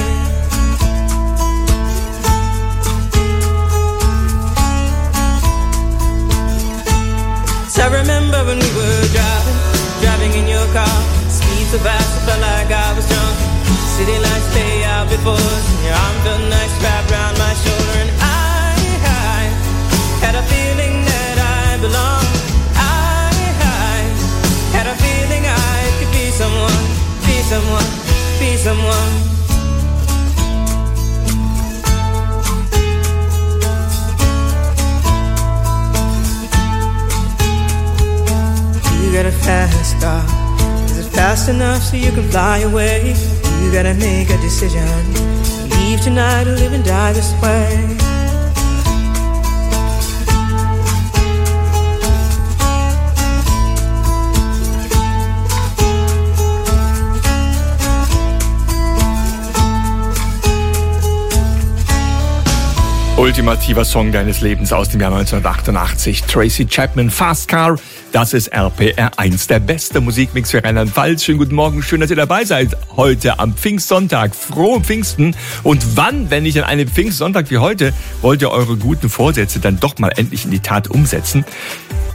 So I remember when we were driving, driving in your car. Speed so fast I felt like I was drunk. City lights lay out before us, and your arm felt nice wrapped around my shoulder. And I, I had a feeling that I belonged. I, I had a feeling I could be someone, be someone, be someone. You got a fast car. Is it fast enough so you can fly away? You gotta make a decision. Leave tonight or live and die this way.
Ultimativer Song deines Lebens aus dem Jahr neunzehnhundertachtundachtzig. Tracy Chapman, Fast Car. Das ist R P R eins, der beste Musikmix für Rheinland-Pfalz. Schönen guten Morgen, schön, dass ihr dabei seid. Heute am Pfingstsonntag. Frohe Pfingsten. Und wann, wenn nicht an einem Pfingstsonntag wie heute, wollt ihr eure guten Vorsätze dann doch mal endlich in die Tat umsetzen?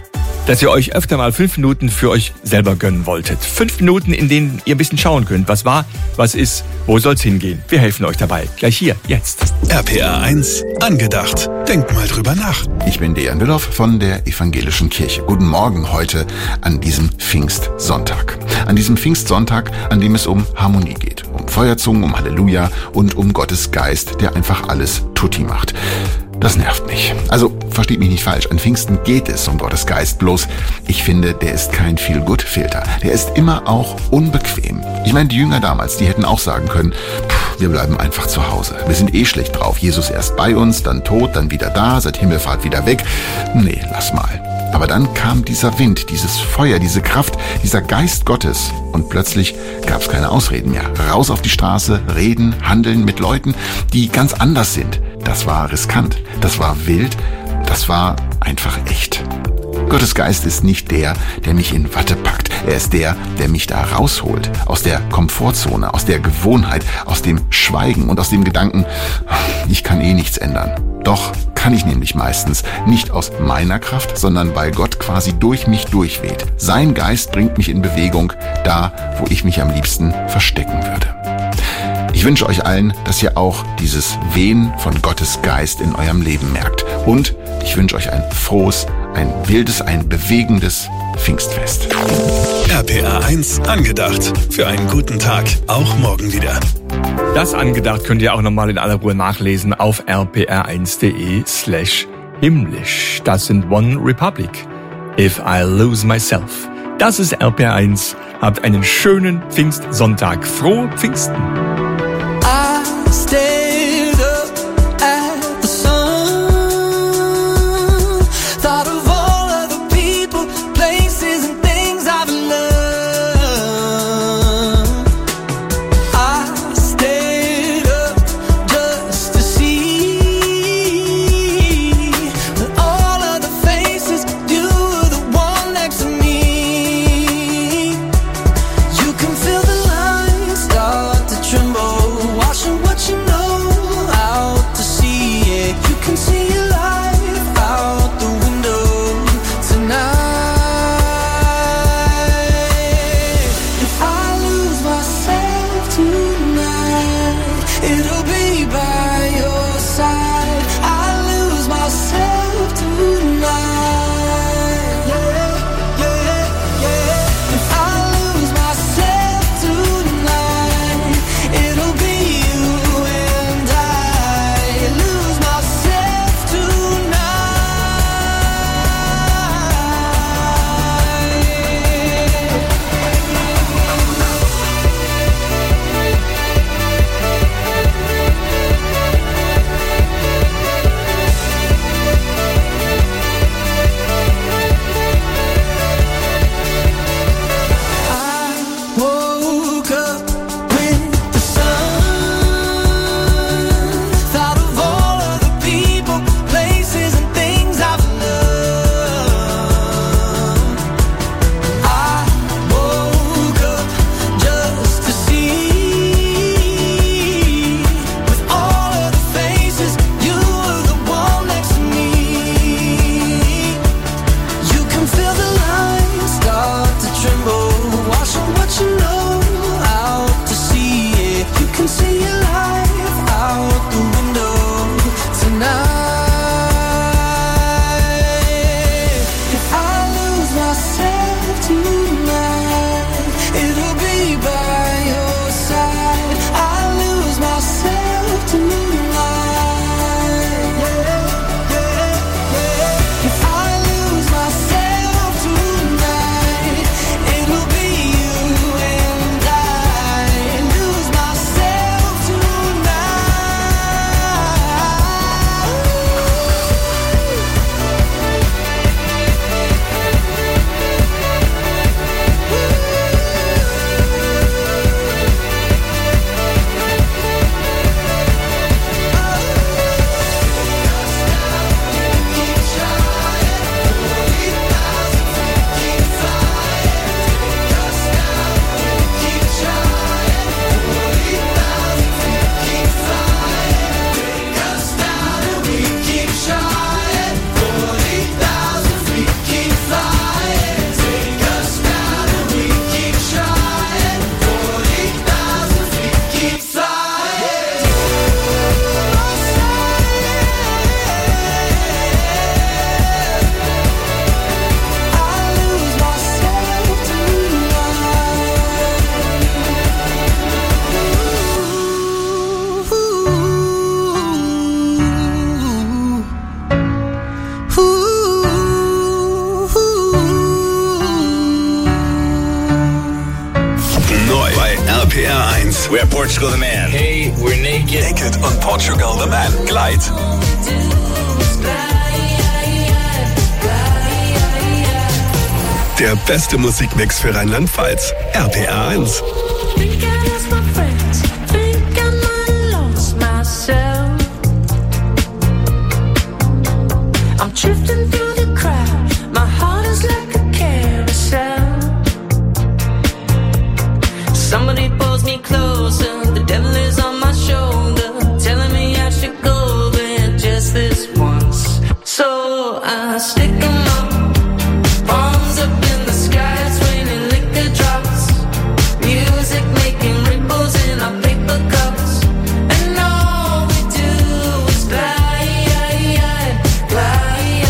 dass ihr euch öfter mal fünf Minuten für euch selber gönnen wolltet. Fünf Minuten, in denen ihr ein bisschen schauen könnt, was war, was ist, wo soll's hingehen. Wir helfen euch dabei. Gleich hier, jetzt.
R P R eins angedacht. Denkt mal drüber nach.
Ich bin Dejan Bülow von der Evangelischen Kirche. Guten Morgen heute an diesem Pfingstsonntag. An diesem Pfingstsonntag, an dem es um Harmonie geht. Um Feuerzungen, um Halleluja und um Gottes Geist, der einfach alles tutti macht. Das nervt mich. Also, versteht mich nicht falsch, an Pfingsten geht es um Gottes Geist, bloß ich finde, der ist kein Feel-Good-Filter. Der ist immer auch unbequem. Ich meine, die Jünger damals, die hätten auch sagen können, pff, wir bleiben einfach zu Hause. Wir sind eh schlecht drauf. Jesus erst bei uns, dann tot, dann wieder da, seit Himmelfahrt wieder weg. Nee, lass mal. Aber dann kam dieser Wind, dieses Feuer, diese Kraft, dieser Geist Gottes. Und plötzlich gab es keine Ausreden mehr. Raus auf die Straße, reden, handeln mit Leuten, die ganz anders sind. Das war riskant, das war wild, das war einfach echt. Gottes Geist ist nicht der, der mich in Watte packt. Er ist der, der mich da rausholt. Aus der Komfortzone, aus der Gewohnheit, aus dem Schweigen und aus dem Gedanken, ich kann eh nichts ändern. Doch kann ich nämlich meistens. Nicht aus meiner Kraft, sondern weil Gott quasi durch mich durchweht. Sein Geist bringt mich in Bewegung, da, wo ich mich am liebsten verstecken würde. Ich wünsche euch allen, dass ihr auch dieses Wehen von Gottes Geist in eurem Leben merkt. Und ich wünsche euch ein frohes, ein wildes, ein bewegendes Pfingstfest.
R P R eins angedacht. Für einen guten Tag, auch morgen wieder.
Das angedacht könnt ihr auch nochmal in aller Ruhe nachlesen auf r p r eins punkt d e slash himmlisch. Das sind One Republic. If I Lose Myself. Das ist R P R eins. Habt einen schönen Pfingstsonntag. Frohe Pfingsten.
I stayed up at the sun, thought of all of the people, places and things I've loved. I stayed up just to see that all of the faces, you were the one next to me. You can feel the lines start to tremble.
we're Portugal the Man.
Hey, we're Naked. Naked und Portugal the Man. Glide.
Der beste Musikmix für Rheinland-Pfalz. R P R eins.
Drifting through the crowd, my heart is like a carousel. Somebody pulls me closer, the devil is on my shoulder, telling me I should go there just this once. So I stick 'em up, palms up in the sky, it's raining liquor drops, music making ripples in our paper cups, and all we do is glide, glide.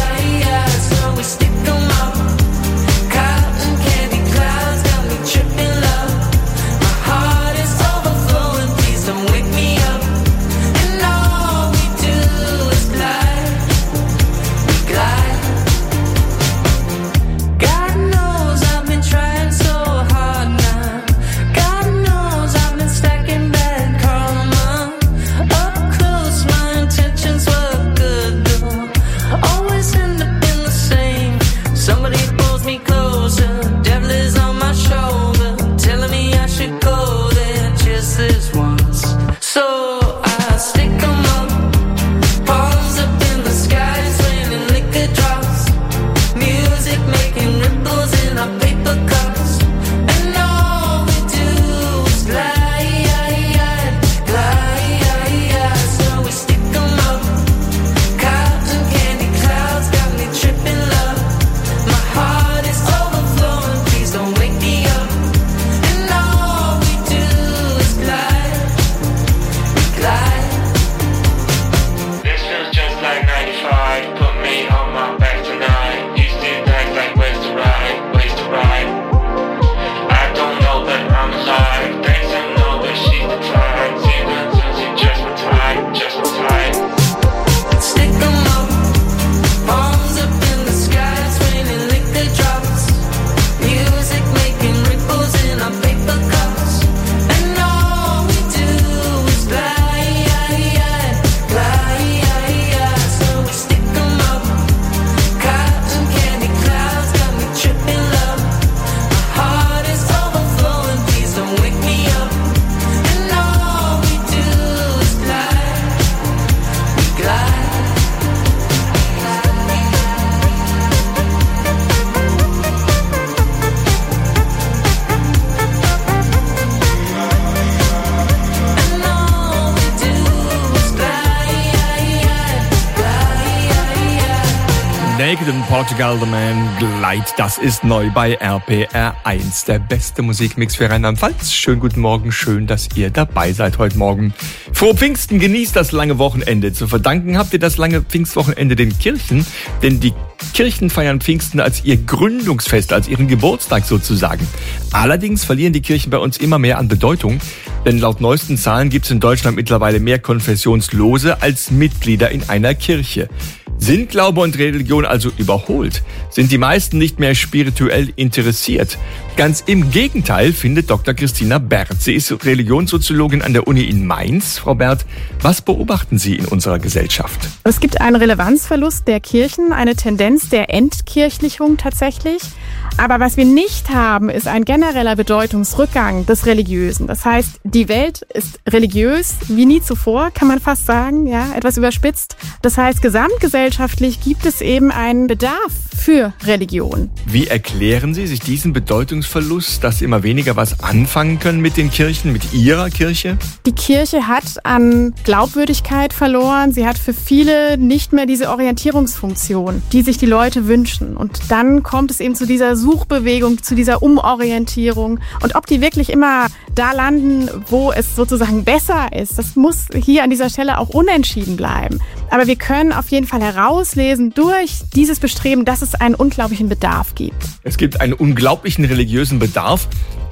Naked und Portugal the Man, Glide, das ist neu bei R P R eins. Der beste Musikmix für Rheinland-Pfalz. Schönen guten Morgen, schön, dass ihr dabei seid heute Morgen. Frohe Pfingsten, genießt das lange Wochenende. Zu verdanken habt ihr das lange Pfingstwochenende den Kirchen, denn die Kirchen feiern Pfingsten als ihr Gründungsfest, als ihren Geburtstag sozusagen. Allerdings verlieren die Kirchen bei uns immer mehr an Bedeutung, denn laut neuesten Zahlen gibt es in Deutschland mittlerweile mehr Konfessionslose als Mitglieder in einer Kirche. Sind Glaube und Religion also überholt? Sind die meisten nicht mehr spirituell interessiert? Ganz im Gegenteil, findet Doktor Christina Bert. Sie ist Religionssoziologin an der Uni in Mainz. Frau Bert, was beobachten Sie in unserer Gesellschaft?
Es gibt einen Relevanzverlust der Kirchen, eine Tendenz der Entkirchlichung tatsächlich. Aber was wir nicht haben, ist ein genereller Bedeutungsrückgang des Religiösen. Das heißt, die Welt ist religiös wie nie zuvor, kann man fast sagen, ja, etwas überspitzt. Das heißt, gesamtgesellschaftlich gibt es eben einen Bedarf für Religion.
Wie erklären Sie sich diesen Bedeutungsverlust, dass Sie immer weniger was anfangen können mit den Kirchen, mit Ihrer Kirche?
Die Kirche hat an Glaubwürdigkeit verloren. Sie hat für viele nicht mehr diese Orientierungsfunktion, die sich die Leute wünschen. Und dann kommt es eben zu dieser Suchbewegung, zu dieser Umorientierung. Und ob die wirklich immer da landen, wo es sozusagen besser ist, das muss hier an dieser Stelle auch unentschieden bleiben. Aber wir können auf jeden Fall herauslesen durch dieses Bestreben, dass es einen unglaublichen Bedarf gibt.
Es gibt einen unglaublichen religiösen Bedarf.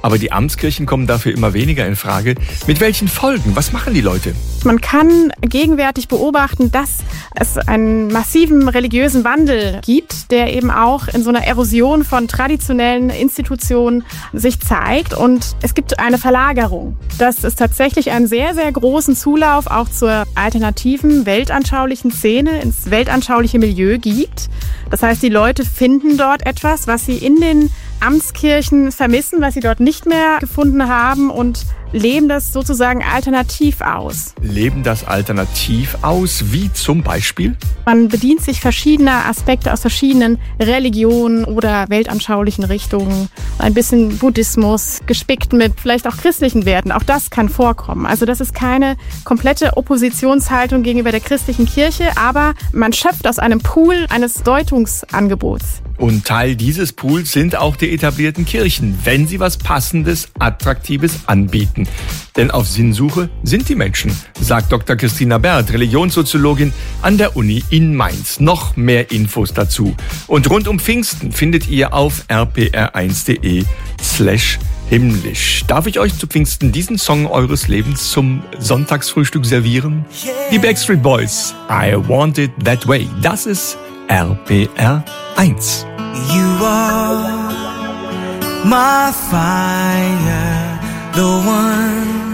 Aber die Amtskirchen kommen dafür immer weniger in Frage. Mit welchen Folgen? Was machen die Leute?
Man kann gegenwärtig beobachten, dass es einen massiven religiösen Wandel gibt, der eben auch in so einer Erosion von traditionellen Institutionen sich zeigt. Und es gibt eine Verlagerung, dass es tatsächlich einen sehr, sehr großen Zulauf auch zur alternativen weltanschaulichen Szene, ins weltanschauliche Milieu gibt. Das heißt, die Leute finden dort etwas, was sie in den Amtskirchen vermissen, was sie dort nicht mehr gefunden haben und leben das sozusagen alternativ aus.
Leben das alternativ aus, wie zum Beispiel?
Man bedient sich verschiedener Aspekte aus verschiedenen Religionen oder weltanschaulichen Richtungen. Ein bisschen Buddhismus, gespickt mit vielleicht auch christlichen Werten. Auch das kann vorkommen. Also das ist keine komplette Oppositionshaltung gegenüber der christlichen Kirche, aber man schöpft aus einem Pool eines Deutungsangebots.
Und Teil dieses Pools sind auch die etablierten Kirchen, wenn sie was Passendes, Attraktives anbieten. Denn auf Sinnsuche sind die Menschen, sagt Doktor Christina Bert, Religionssoziologin an der Uni in Mainz. Noch mehr Infos dazu. Und rund um Pfingsten findet ihr auf r p r eins punkt d e slash himmlisch. Darf ich euch zu Pfingsten diesen Song eures Lebens zum Sonntagsfrühstück servieren? Die Backstreet Boys, I Want It That Way. Das ist R P R eins.
You are my fire, the one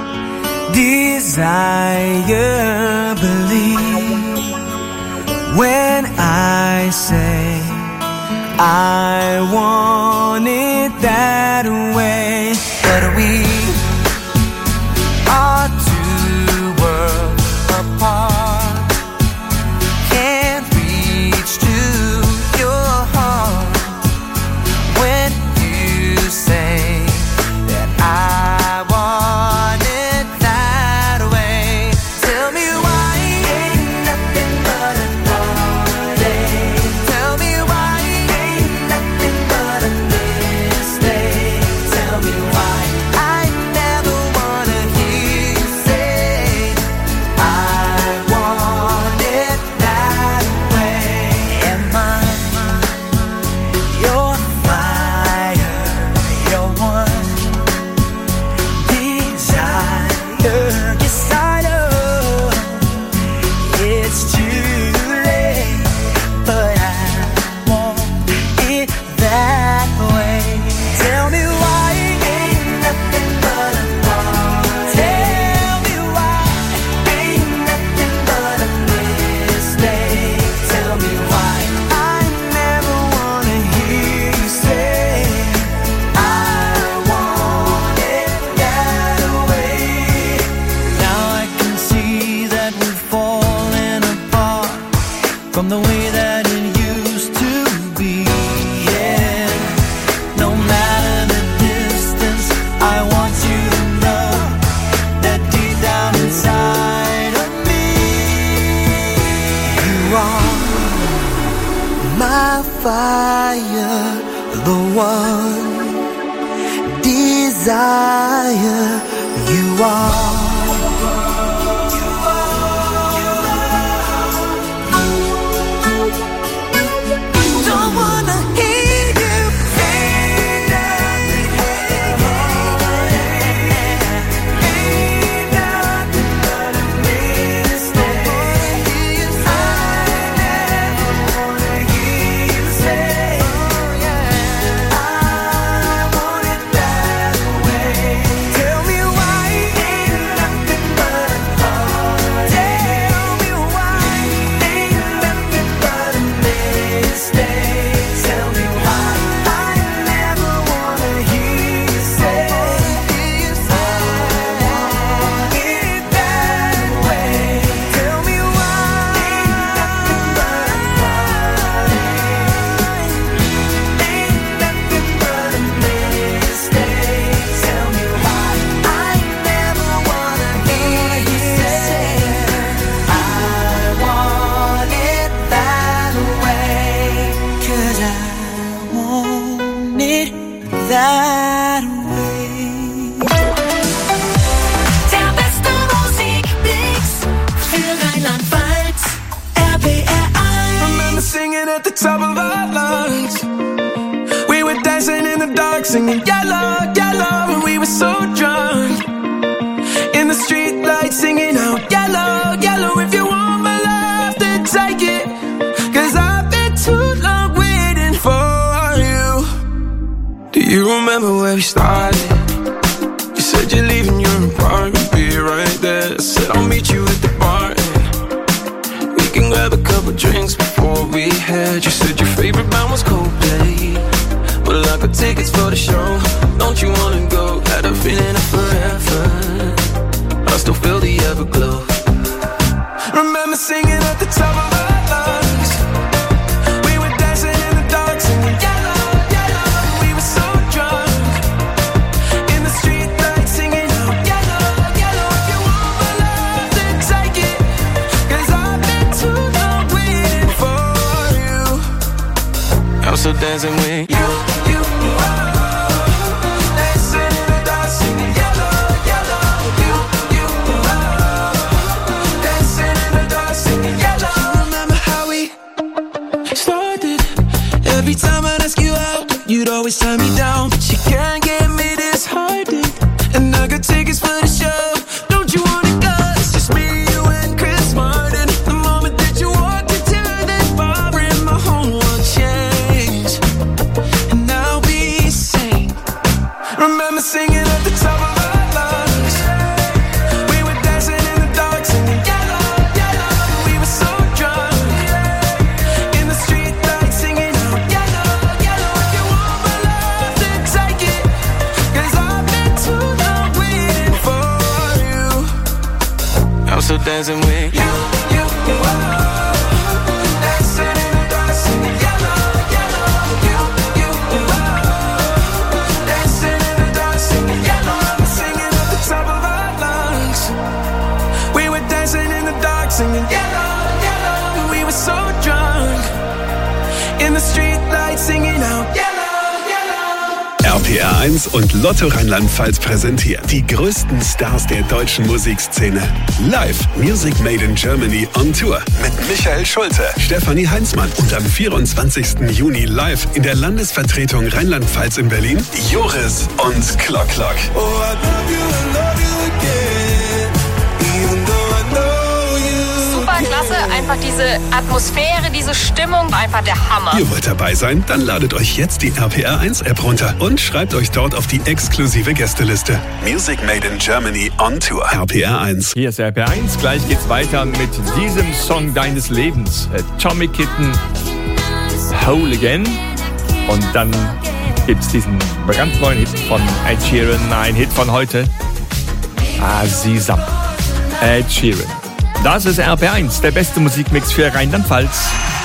desire, believe when I say I want it that way. But we are two worlds apart, can't reach to your heart when you say that I want it that way. Tell me why ain't nothing but a heartache. Tell me why ain't nothing but a mistake. Tell me why I never wanna hear you say I want it that way. Am I your fire, your one desire? Yes, I know it's too late, but I want it that way. Tell me why ain't nothing but a heart. Tell me why ain't nothing but a mistake. Tell me why I never wanna hear you say I want it that way. Now I can see that we've fallen apart from the way that it used to be. Yeah, no matter the distance, I want you to know that deep down inside of me, you are my fire, the one desire. You are. Don't wanna hear you say nothing. Ain't nothing but a mistake. I never wanna hear you say I want it that way. Tell me why ain't nothing but a heart. Tell me why ain't nothing but a mistake. Tell me why I never wanna hear you say I want it that way. Tell me why ain't nothing but a heart. Ain't nothing but a mistake. Tell me why I never wanna hear you say I want it that way. 'Cause I want it that way.
Der beste Musikmix für Rheinland-Pfalz. R P R eins.
Remember singing at the top of our lungs. We were dancing in the dark dark singing yellow, yellow. And we were so drunk in the street lights singing out yellow, yellow. If you want my love, then take it, 'cause I've been too long waiting for you. Do you remember where we started? You said you're leaving your apartment, be right there. I said I'll meet you at the bar and we can grab a couple drinks before we head. You said your favorite band was Coldplay. Well, I got tickets for the show. Don't you wanna go? Had a feeling of forever. I still feel the everglow. Remember singing at the top of our lungs. We were dancing in the dark, singing yellow, yellow. We were so drunk in the street lights, singing out yellow, yellow. If you want my love, then take it, 'cause I've been too long waiting for you. I'm still dancing with you. Every time I ask you out, you'd always turn me down. But you can't get me disheartened, and I got tickets for the show. Don't you wanna go? It's just me, you, and Chris Martin. The moment that you walked into that bar, and my whole world changed, and I'll be sane. Remember singing at the top of our lungs. We were dancing in the dark, singing yellow, yellow. We were so drunk in the street lights, singing out yellow, yellow. If you want my love, then take it, 'cause I've been too long waiting for you. I'm still dancing with you, you, oh. Dancing in the dark, singing yellow, yellow. You, you, oh. Dancing in the dark, singing yellow. Singing at the top of our lungs. We were dancing in the dark, singing yellow, yellow. We were so drunk in the street lights, singing out yellow, yellow.
R P R eins und Lotto Rheinland-Pfalz präsentiert die größten Stars der deutschen Musikszene. Live Music Made in Germany on Tour mit Michael Schulte, Stefanie Heinzmann und am vierundzwanzigsten Juni live in der Landesvertretung Rheinland-Pfalz in Berlin Joris und Clock Clock.
Oh, I love you, I love you again, even though I know you.
Super klasse, einfach diese Atmosphäre, diese Stimmung, einfach der Hammer.
Ihr wollt dabei sein? Dann ladet euch jetzt die R P R eins App runter und schreibt euch dort auf die exklusive Gästeliste. Music Made in Germany on Tour. R P R eins.
Hier ist R P R eins. Gleich geht's weiter mit diesem Song deines Lebens. Tommy Kitten, Whole Again. Und dann gibt's diesen ganz neuen Hit von Ed Sheeran. Ein Hit von heute. Azizam. Ed Sheeran. Das ist R P R eins, der beste Musikmix für Rheinland-Pfalz.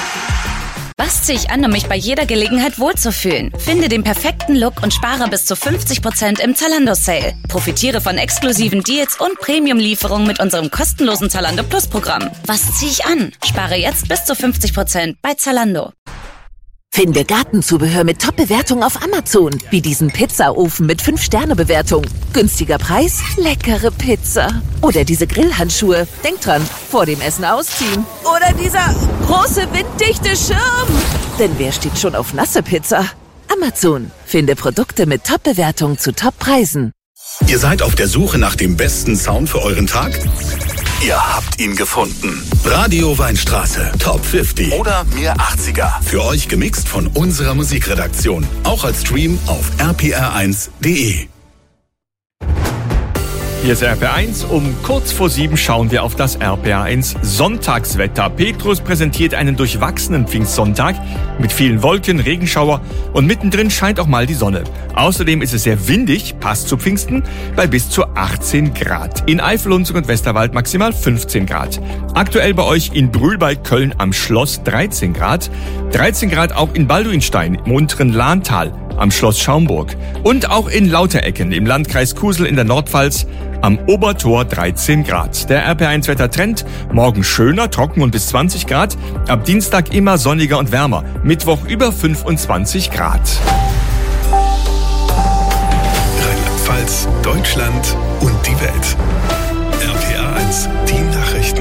Was ziehe ich an, um mich bei jeder Gelegenheit wohlzufühlen? Finde den perfekten Look und spare bis zu fünfzig Prozent im Zalando-Sale. Profitiere von exklusiven Deals und Premium-Lieferungen mit unserem kostenlosen Zalando Plus-Programm. Was ziehe ich an? Spare jetzt bis zu fünfzig Prozent bei Zalando.
Finde Gartenzubehör mit Top-Bewertung auf Amazon, wie diesen Pizzaofen mit fünf Sterne Bewertung. Günstiger Preis, leckere Pizza. Oder diese Grillhandschuhe. Denk dran, vor dem Essen ausziehen. Oder dieser große winddichte Schirm. Denn wer steht schon auf nasse Pizza? Amazon. Finde Produkte mit Top-Bewertung zu Top-Preisen.
Ihr seid auf der Suche nach dem besten Sound für euren Tag? Ihr habt ihn gefunden. Radio Weinstraße, Top fünfzig. Oder Mir achtziger. Für euch gemixt von unserer Musikredaktion. Auch als Stream auf r p r eins punkt d e.
Hier ist R P R eins. Um kurz vor sieben schauen wir auf das R P R eins Sonntagswetter. Petrus präsentiert einen durchwachsenen Pfingstsonntag mit vielen Wolken, Regenschauer und mittendrin scheint auch mal die Sonne. Außerdem ist es sehr windig, passt zu Pfingsten, bei bis zu achtzehn Grad. In Eifelunzig und Westerwald maximal fünfzehn Grad. Aktuell bei euch in Brühl bei Köln am Schloss dreizehn Grad. dreizehn Grad auch in Balduinstein im unteren Lahntal am Schloss Schaumburg. Und auch in Lauterecken im Landkreis Kusel in der Nordpfalz am Obertor dreizehn Grad. Der R P R eins Wettertrend: morgen schöner, trocken und bis zwanzig Grad. Ab Dienstag immer sonniger und wärmer. Mittwoch über fünfundzwanzig Grad.
Rheinland-Pfalz, Deutschland und die Welt. R P R eins, die Nachrichten.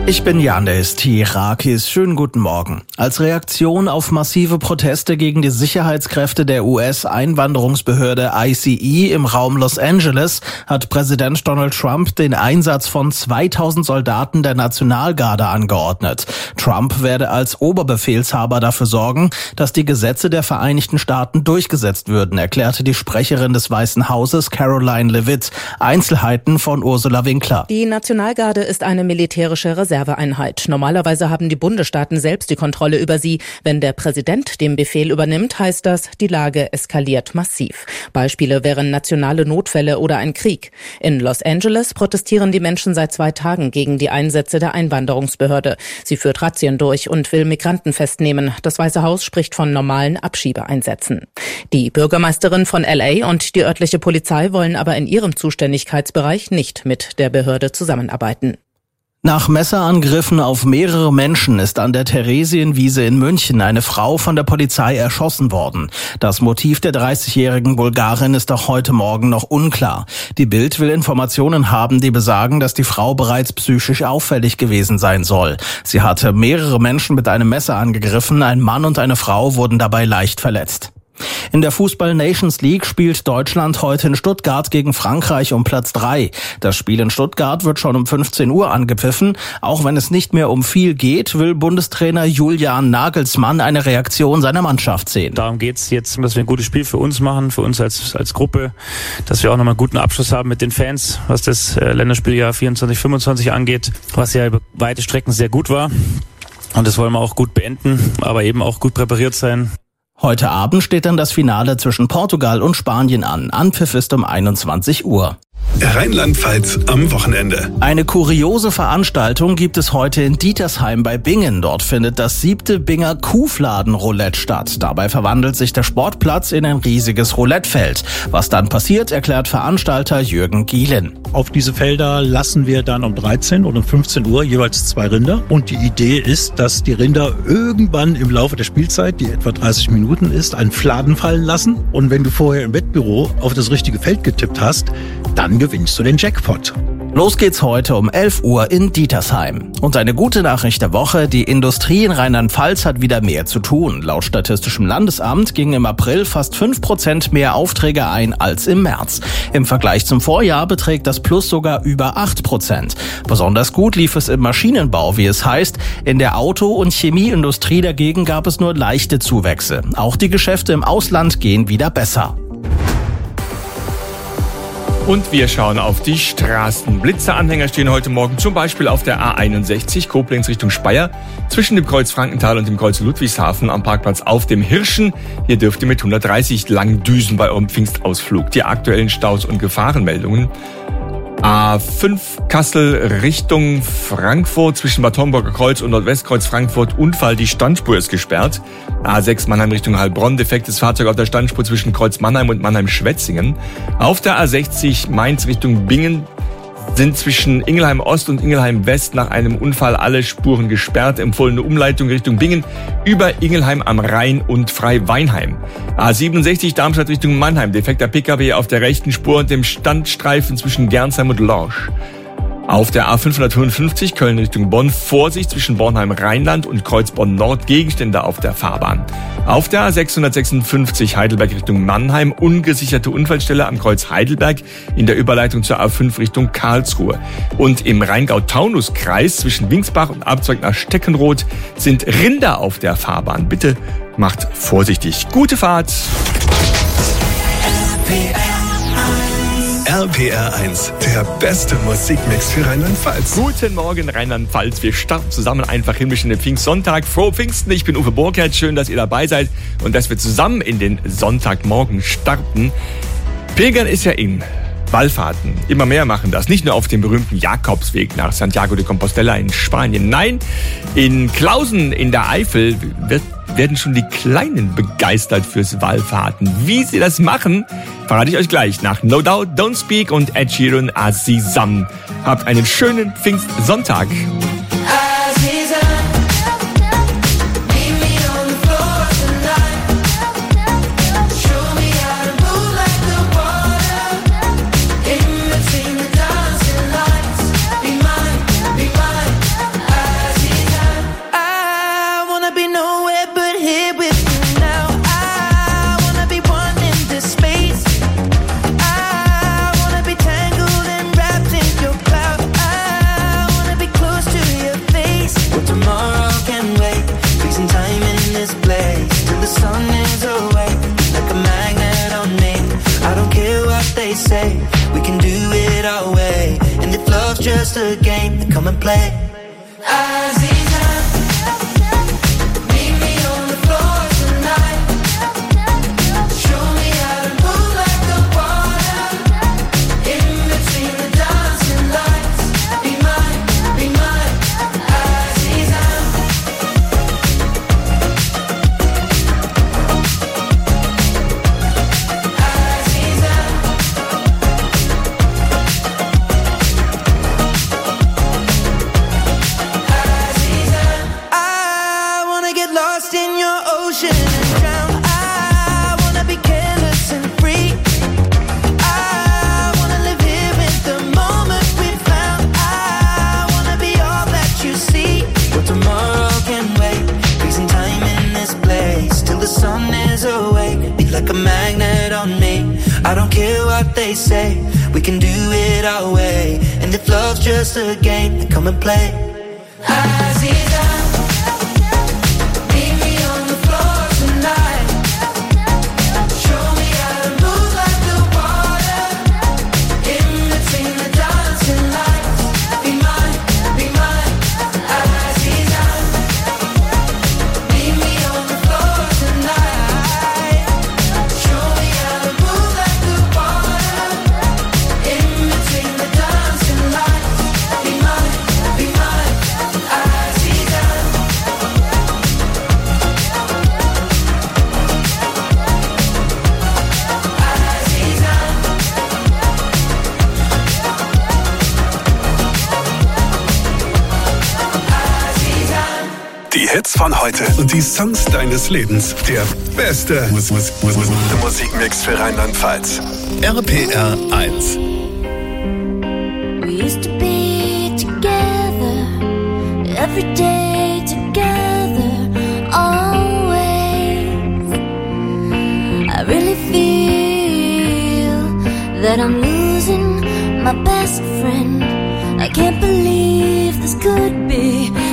Ich bin Janis Tirakis. Schönen guten Morgen. Als Reaktion auf massive Proteste gegen die Sicherheitskräfte der U S-Einwanderungsbehörde I C E im Raum Los Angeles hat Präsident Donald Trump den Einsatz von zweitausend Soldaten der Nationalgarde angeordnet. Trump werde als Oberbefehlshaber dafür sorgen, dass die Gesetze der Vereinigten Staaten durchgesetzt würden, erklärte die Sprecherin des Weißen Hauses Caroline Leavitt. Einzelheiten von Ursula Winkler.
Die Nationalgarde ist eine militärische Reserve. Einheit. Normalerweise haben die Bundesstaaten selbst die Kontrolle über sie. Wenn der Präsident den Befehl übernimmt, heißt das, die Lage eskaliert massiv. Beispiele wären nationale Notfälle oder ein Krieg. In Los Angeles protestieren die Menschen seit zwei Tagen gegen die Einsätze der Einwanderungsbehörde. Sie führt Razzien durch und will Migranten festnehmen. Das Weiße Haus spricht von normalen Abschiebeeinsätzen. Die Bürgermeisterin von L A und die örtliche Polizei wollen aber in ihrem Zuständigkeitsbereich nicht mit der Behörde zusammenarbeiten.
Nach Messerangriffen auf mehrere Menschen ist an der Theresienwiese in München eine Frau von der Polizei erschossen worden. Das Motiv der dreißigjährigen Bulgarin ist auch heute Morgen noch unklar. Die Bild will Informationen haben, die besagen, dass die Frau bereits psychisch auffällig gewesen sein soll. Sie hatte mehrere Menschen mit einem Messer angegriffen, ein Mann und eine Frau wurden dabei leicht verletzt. In der Fußball-Nations League spielt Deutschland heute in Stuttgart gegen Frankreich um Platz drei. Das Spiel in Stuttgart wird schon um fünfzehn Uhr angepfiffen. Auch wenn es nicht mehr um viel geht, will Bundestrainer Julian Nagelsmann eine Reaktion seiner Mannschaft sehen.
Darum geht's jetzt, dass wir ein gutes Spiel für uns machen, für uns als als Gruppe, dass wir auch nochmal einen guten Abschluss haben mit den Fans, was das Länderspieljahr vierundzwanzig fünfundzwanzig angeht, was ja über weite Strecken sehr gut war. Und das wollen wir auch gut beenden, aber eben auch gut präpariert sein.
Heute Abend steht dann das Finale zwischen Portugal und Spanien an. Anpfiff ist um einundzwanzig Uhr.
Rheinland-Pfalz am Wochenende.
Eine kuriose Veranstaltung gibt es heute in Dietersheim bei Bingen. Dort findet das siebte Binger Kuhfladen-Roulette statt. Dabei verwandelt sich der Sportplatz in ein riesiges Roulettefeld. Was dann passiert, erklärt Veranstalter Jürgen Gielen.
Auf diese Felder lassen wir dann um dreizehn und um fünfzehn Uhr jeweils zwei Rinder. Und die Idee ist, dass die Rinder irgendwann im Laufe der Spielzeit, die etwa dreißig Minuten ist, einen Fladen fallen lassen. Und wenn du vorher im Wettbüro auf das richtige Feld getippt hast, dann gewinnst du den Jackpot.
Los geht's heute um elf Uhr in Dietersheim. Und eine gute Nachricht der Woche, die Industrie in Rheinland-Pfalz hat wieder mehr zu tun. Laut Statistischem Landesamt gingen im April fast fünf Prozent mehr Aufträge ein als im März. Im Vergleich zum Vorjahr beträgt das Plus sogar über acht Prozent. Besonders gut lief es im Maschinenbau, wie es heißt. In der Auto- und Chemieindustrie dagegen gab es nur leichte Zuwächse. Auch die Geschäfte im Ausland gehen wieder besser.
Und wir schauen auf die Straßen. Blitzeranhänger stehen heute Morgen zum Beispiel auf der A einundsechzig Koblenz Richtung Speyer zwischen dem Kreuz Frankenthal und dem Kreuz Ludwigshafen am Parkplatz auf dem Hirschen. Hier dürft ihr mit hundertdreißig lang düsen bei eurem Pfingstausflug. Die aktuellen Staus und Gefahrenmeldungen. A fünf Kassel Richtung Frankfurt zwischen Bad Homburger Kreuz und Nordwestkreuz Frankfurt Unfall, die Standspur ist gesperrt. A sechs Mannheim Richtung Heilbronn, defektes Fahrzeug auf der Standspur zwischen Kreuz Mannheim und Mannheim-Schwetzingen. Auf der A sechzig Mainz Richtung Bingen sind zwischen Ingelheim Ost und Ingelheim West nach einem Unfall alle Spuren gesperrt. Empfohlene Umleitung Richtung Bingen über Ingelheim am Rhein und Frei-Weinheim. A siebenundsechzig Darmstadt Richtung Mannheim. Defekter P K W auf der rechten Spur und dem Standstreifen zwischen Gernsheim und Lorsch. Auf der A fünfhundertfünfundfünfzig Köln Richtung Bonn. Vorsicht zwischen Bornheim-Rheinland und Kreuzbonn Nord. Gegenstände auf der Fahrbahn. Auf der A sechshundertsechsundfünfzig Heidelberg Richtung Mannheim. Ungesicherte Unfallstelle am Kreuz Heidelberg in der Überleitung zur A fünf Richtung Karlsruhe. Und im Rheingau-Taunus-Kreis zwischen Wingsbach und Abzweig nach Steckenroth sind Rinder auf der Fahrbahn. Bitte macht vorsichtig. Gute Fahrt!
R P R eins, der beste Musikmix für Rheinland-Pfalz.
Guten Morgen Rheinland-Pfalz. Wir starten zusammen einfach himmlisch in den Pfingstsonntag. Frohe Pfingsten, ich bin Uwe Burkhardt. Schön, dass ihr dabei seid und dass wir zusammen in den Sonntagmorgen starten. Pilgern ist ja in. Wallfahrten. Immer mehr machen das. Nicht nur auf dem berühmten Jakobsweg nach Santiago de Compostela in Spanien. Nein, in Klausen in der Eifel wird, werden schon die Kleinen begeistert fürs Wallfahrten. Wie sie das machen, verrate ich euch gleich nach No Doubt, Don't Speak und Ed Sheeran Azizam. Habt einen schönen Pfingstsonntag.
Be mine, be mine, just a game, then come and play. Aziza, meet me on the floor tonight. Show me how to move like the water. In between the dancing lights. Be mine, be mine, Aziza. Aziza. I wanna get lost in your ocean and drown. I wanna be careless and free. I wanna live here in the moment we found. I wanna be all that you see. But tomorrow can wait. Freezing time in this place till the sun is awake. Be like a magnet on me. I don't care what they say. We can do it our way. And if love's just a game, then come and play. Aziza, meet me on the floor tonight. Show me how to move like the water. In between the dancing lights. Be mine, be mine, Aziza. Meet me on the floor tonight. Show me how to move like the water. In between the dancing lights. Be mine, be mine, Aziza.
Die Hits von heute und die Songs deines Lebens. Der beste Mus Mus Mus Mus Musikmix für Rheinland-Pfalz. R P R eins.
We used to be together, every day together, always. I really feel that I'm losing my best friend. I can't believe this could be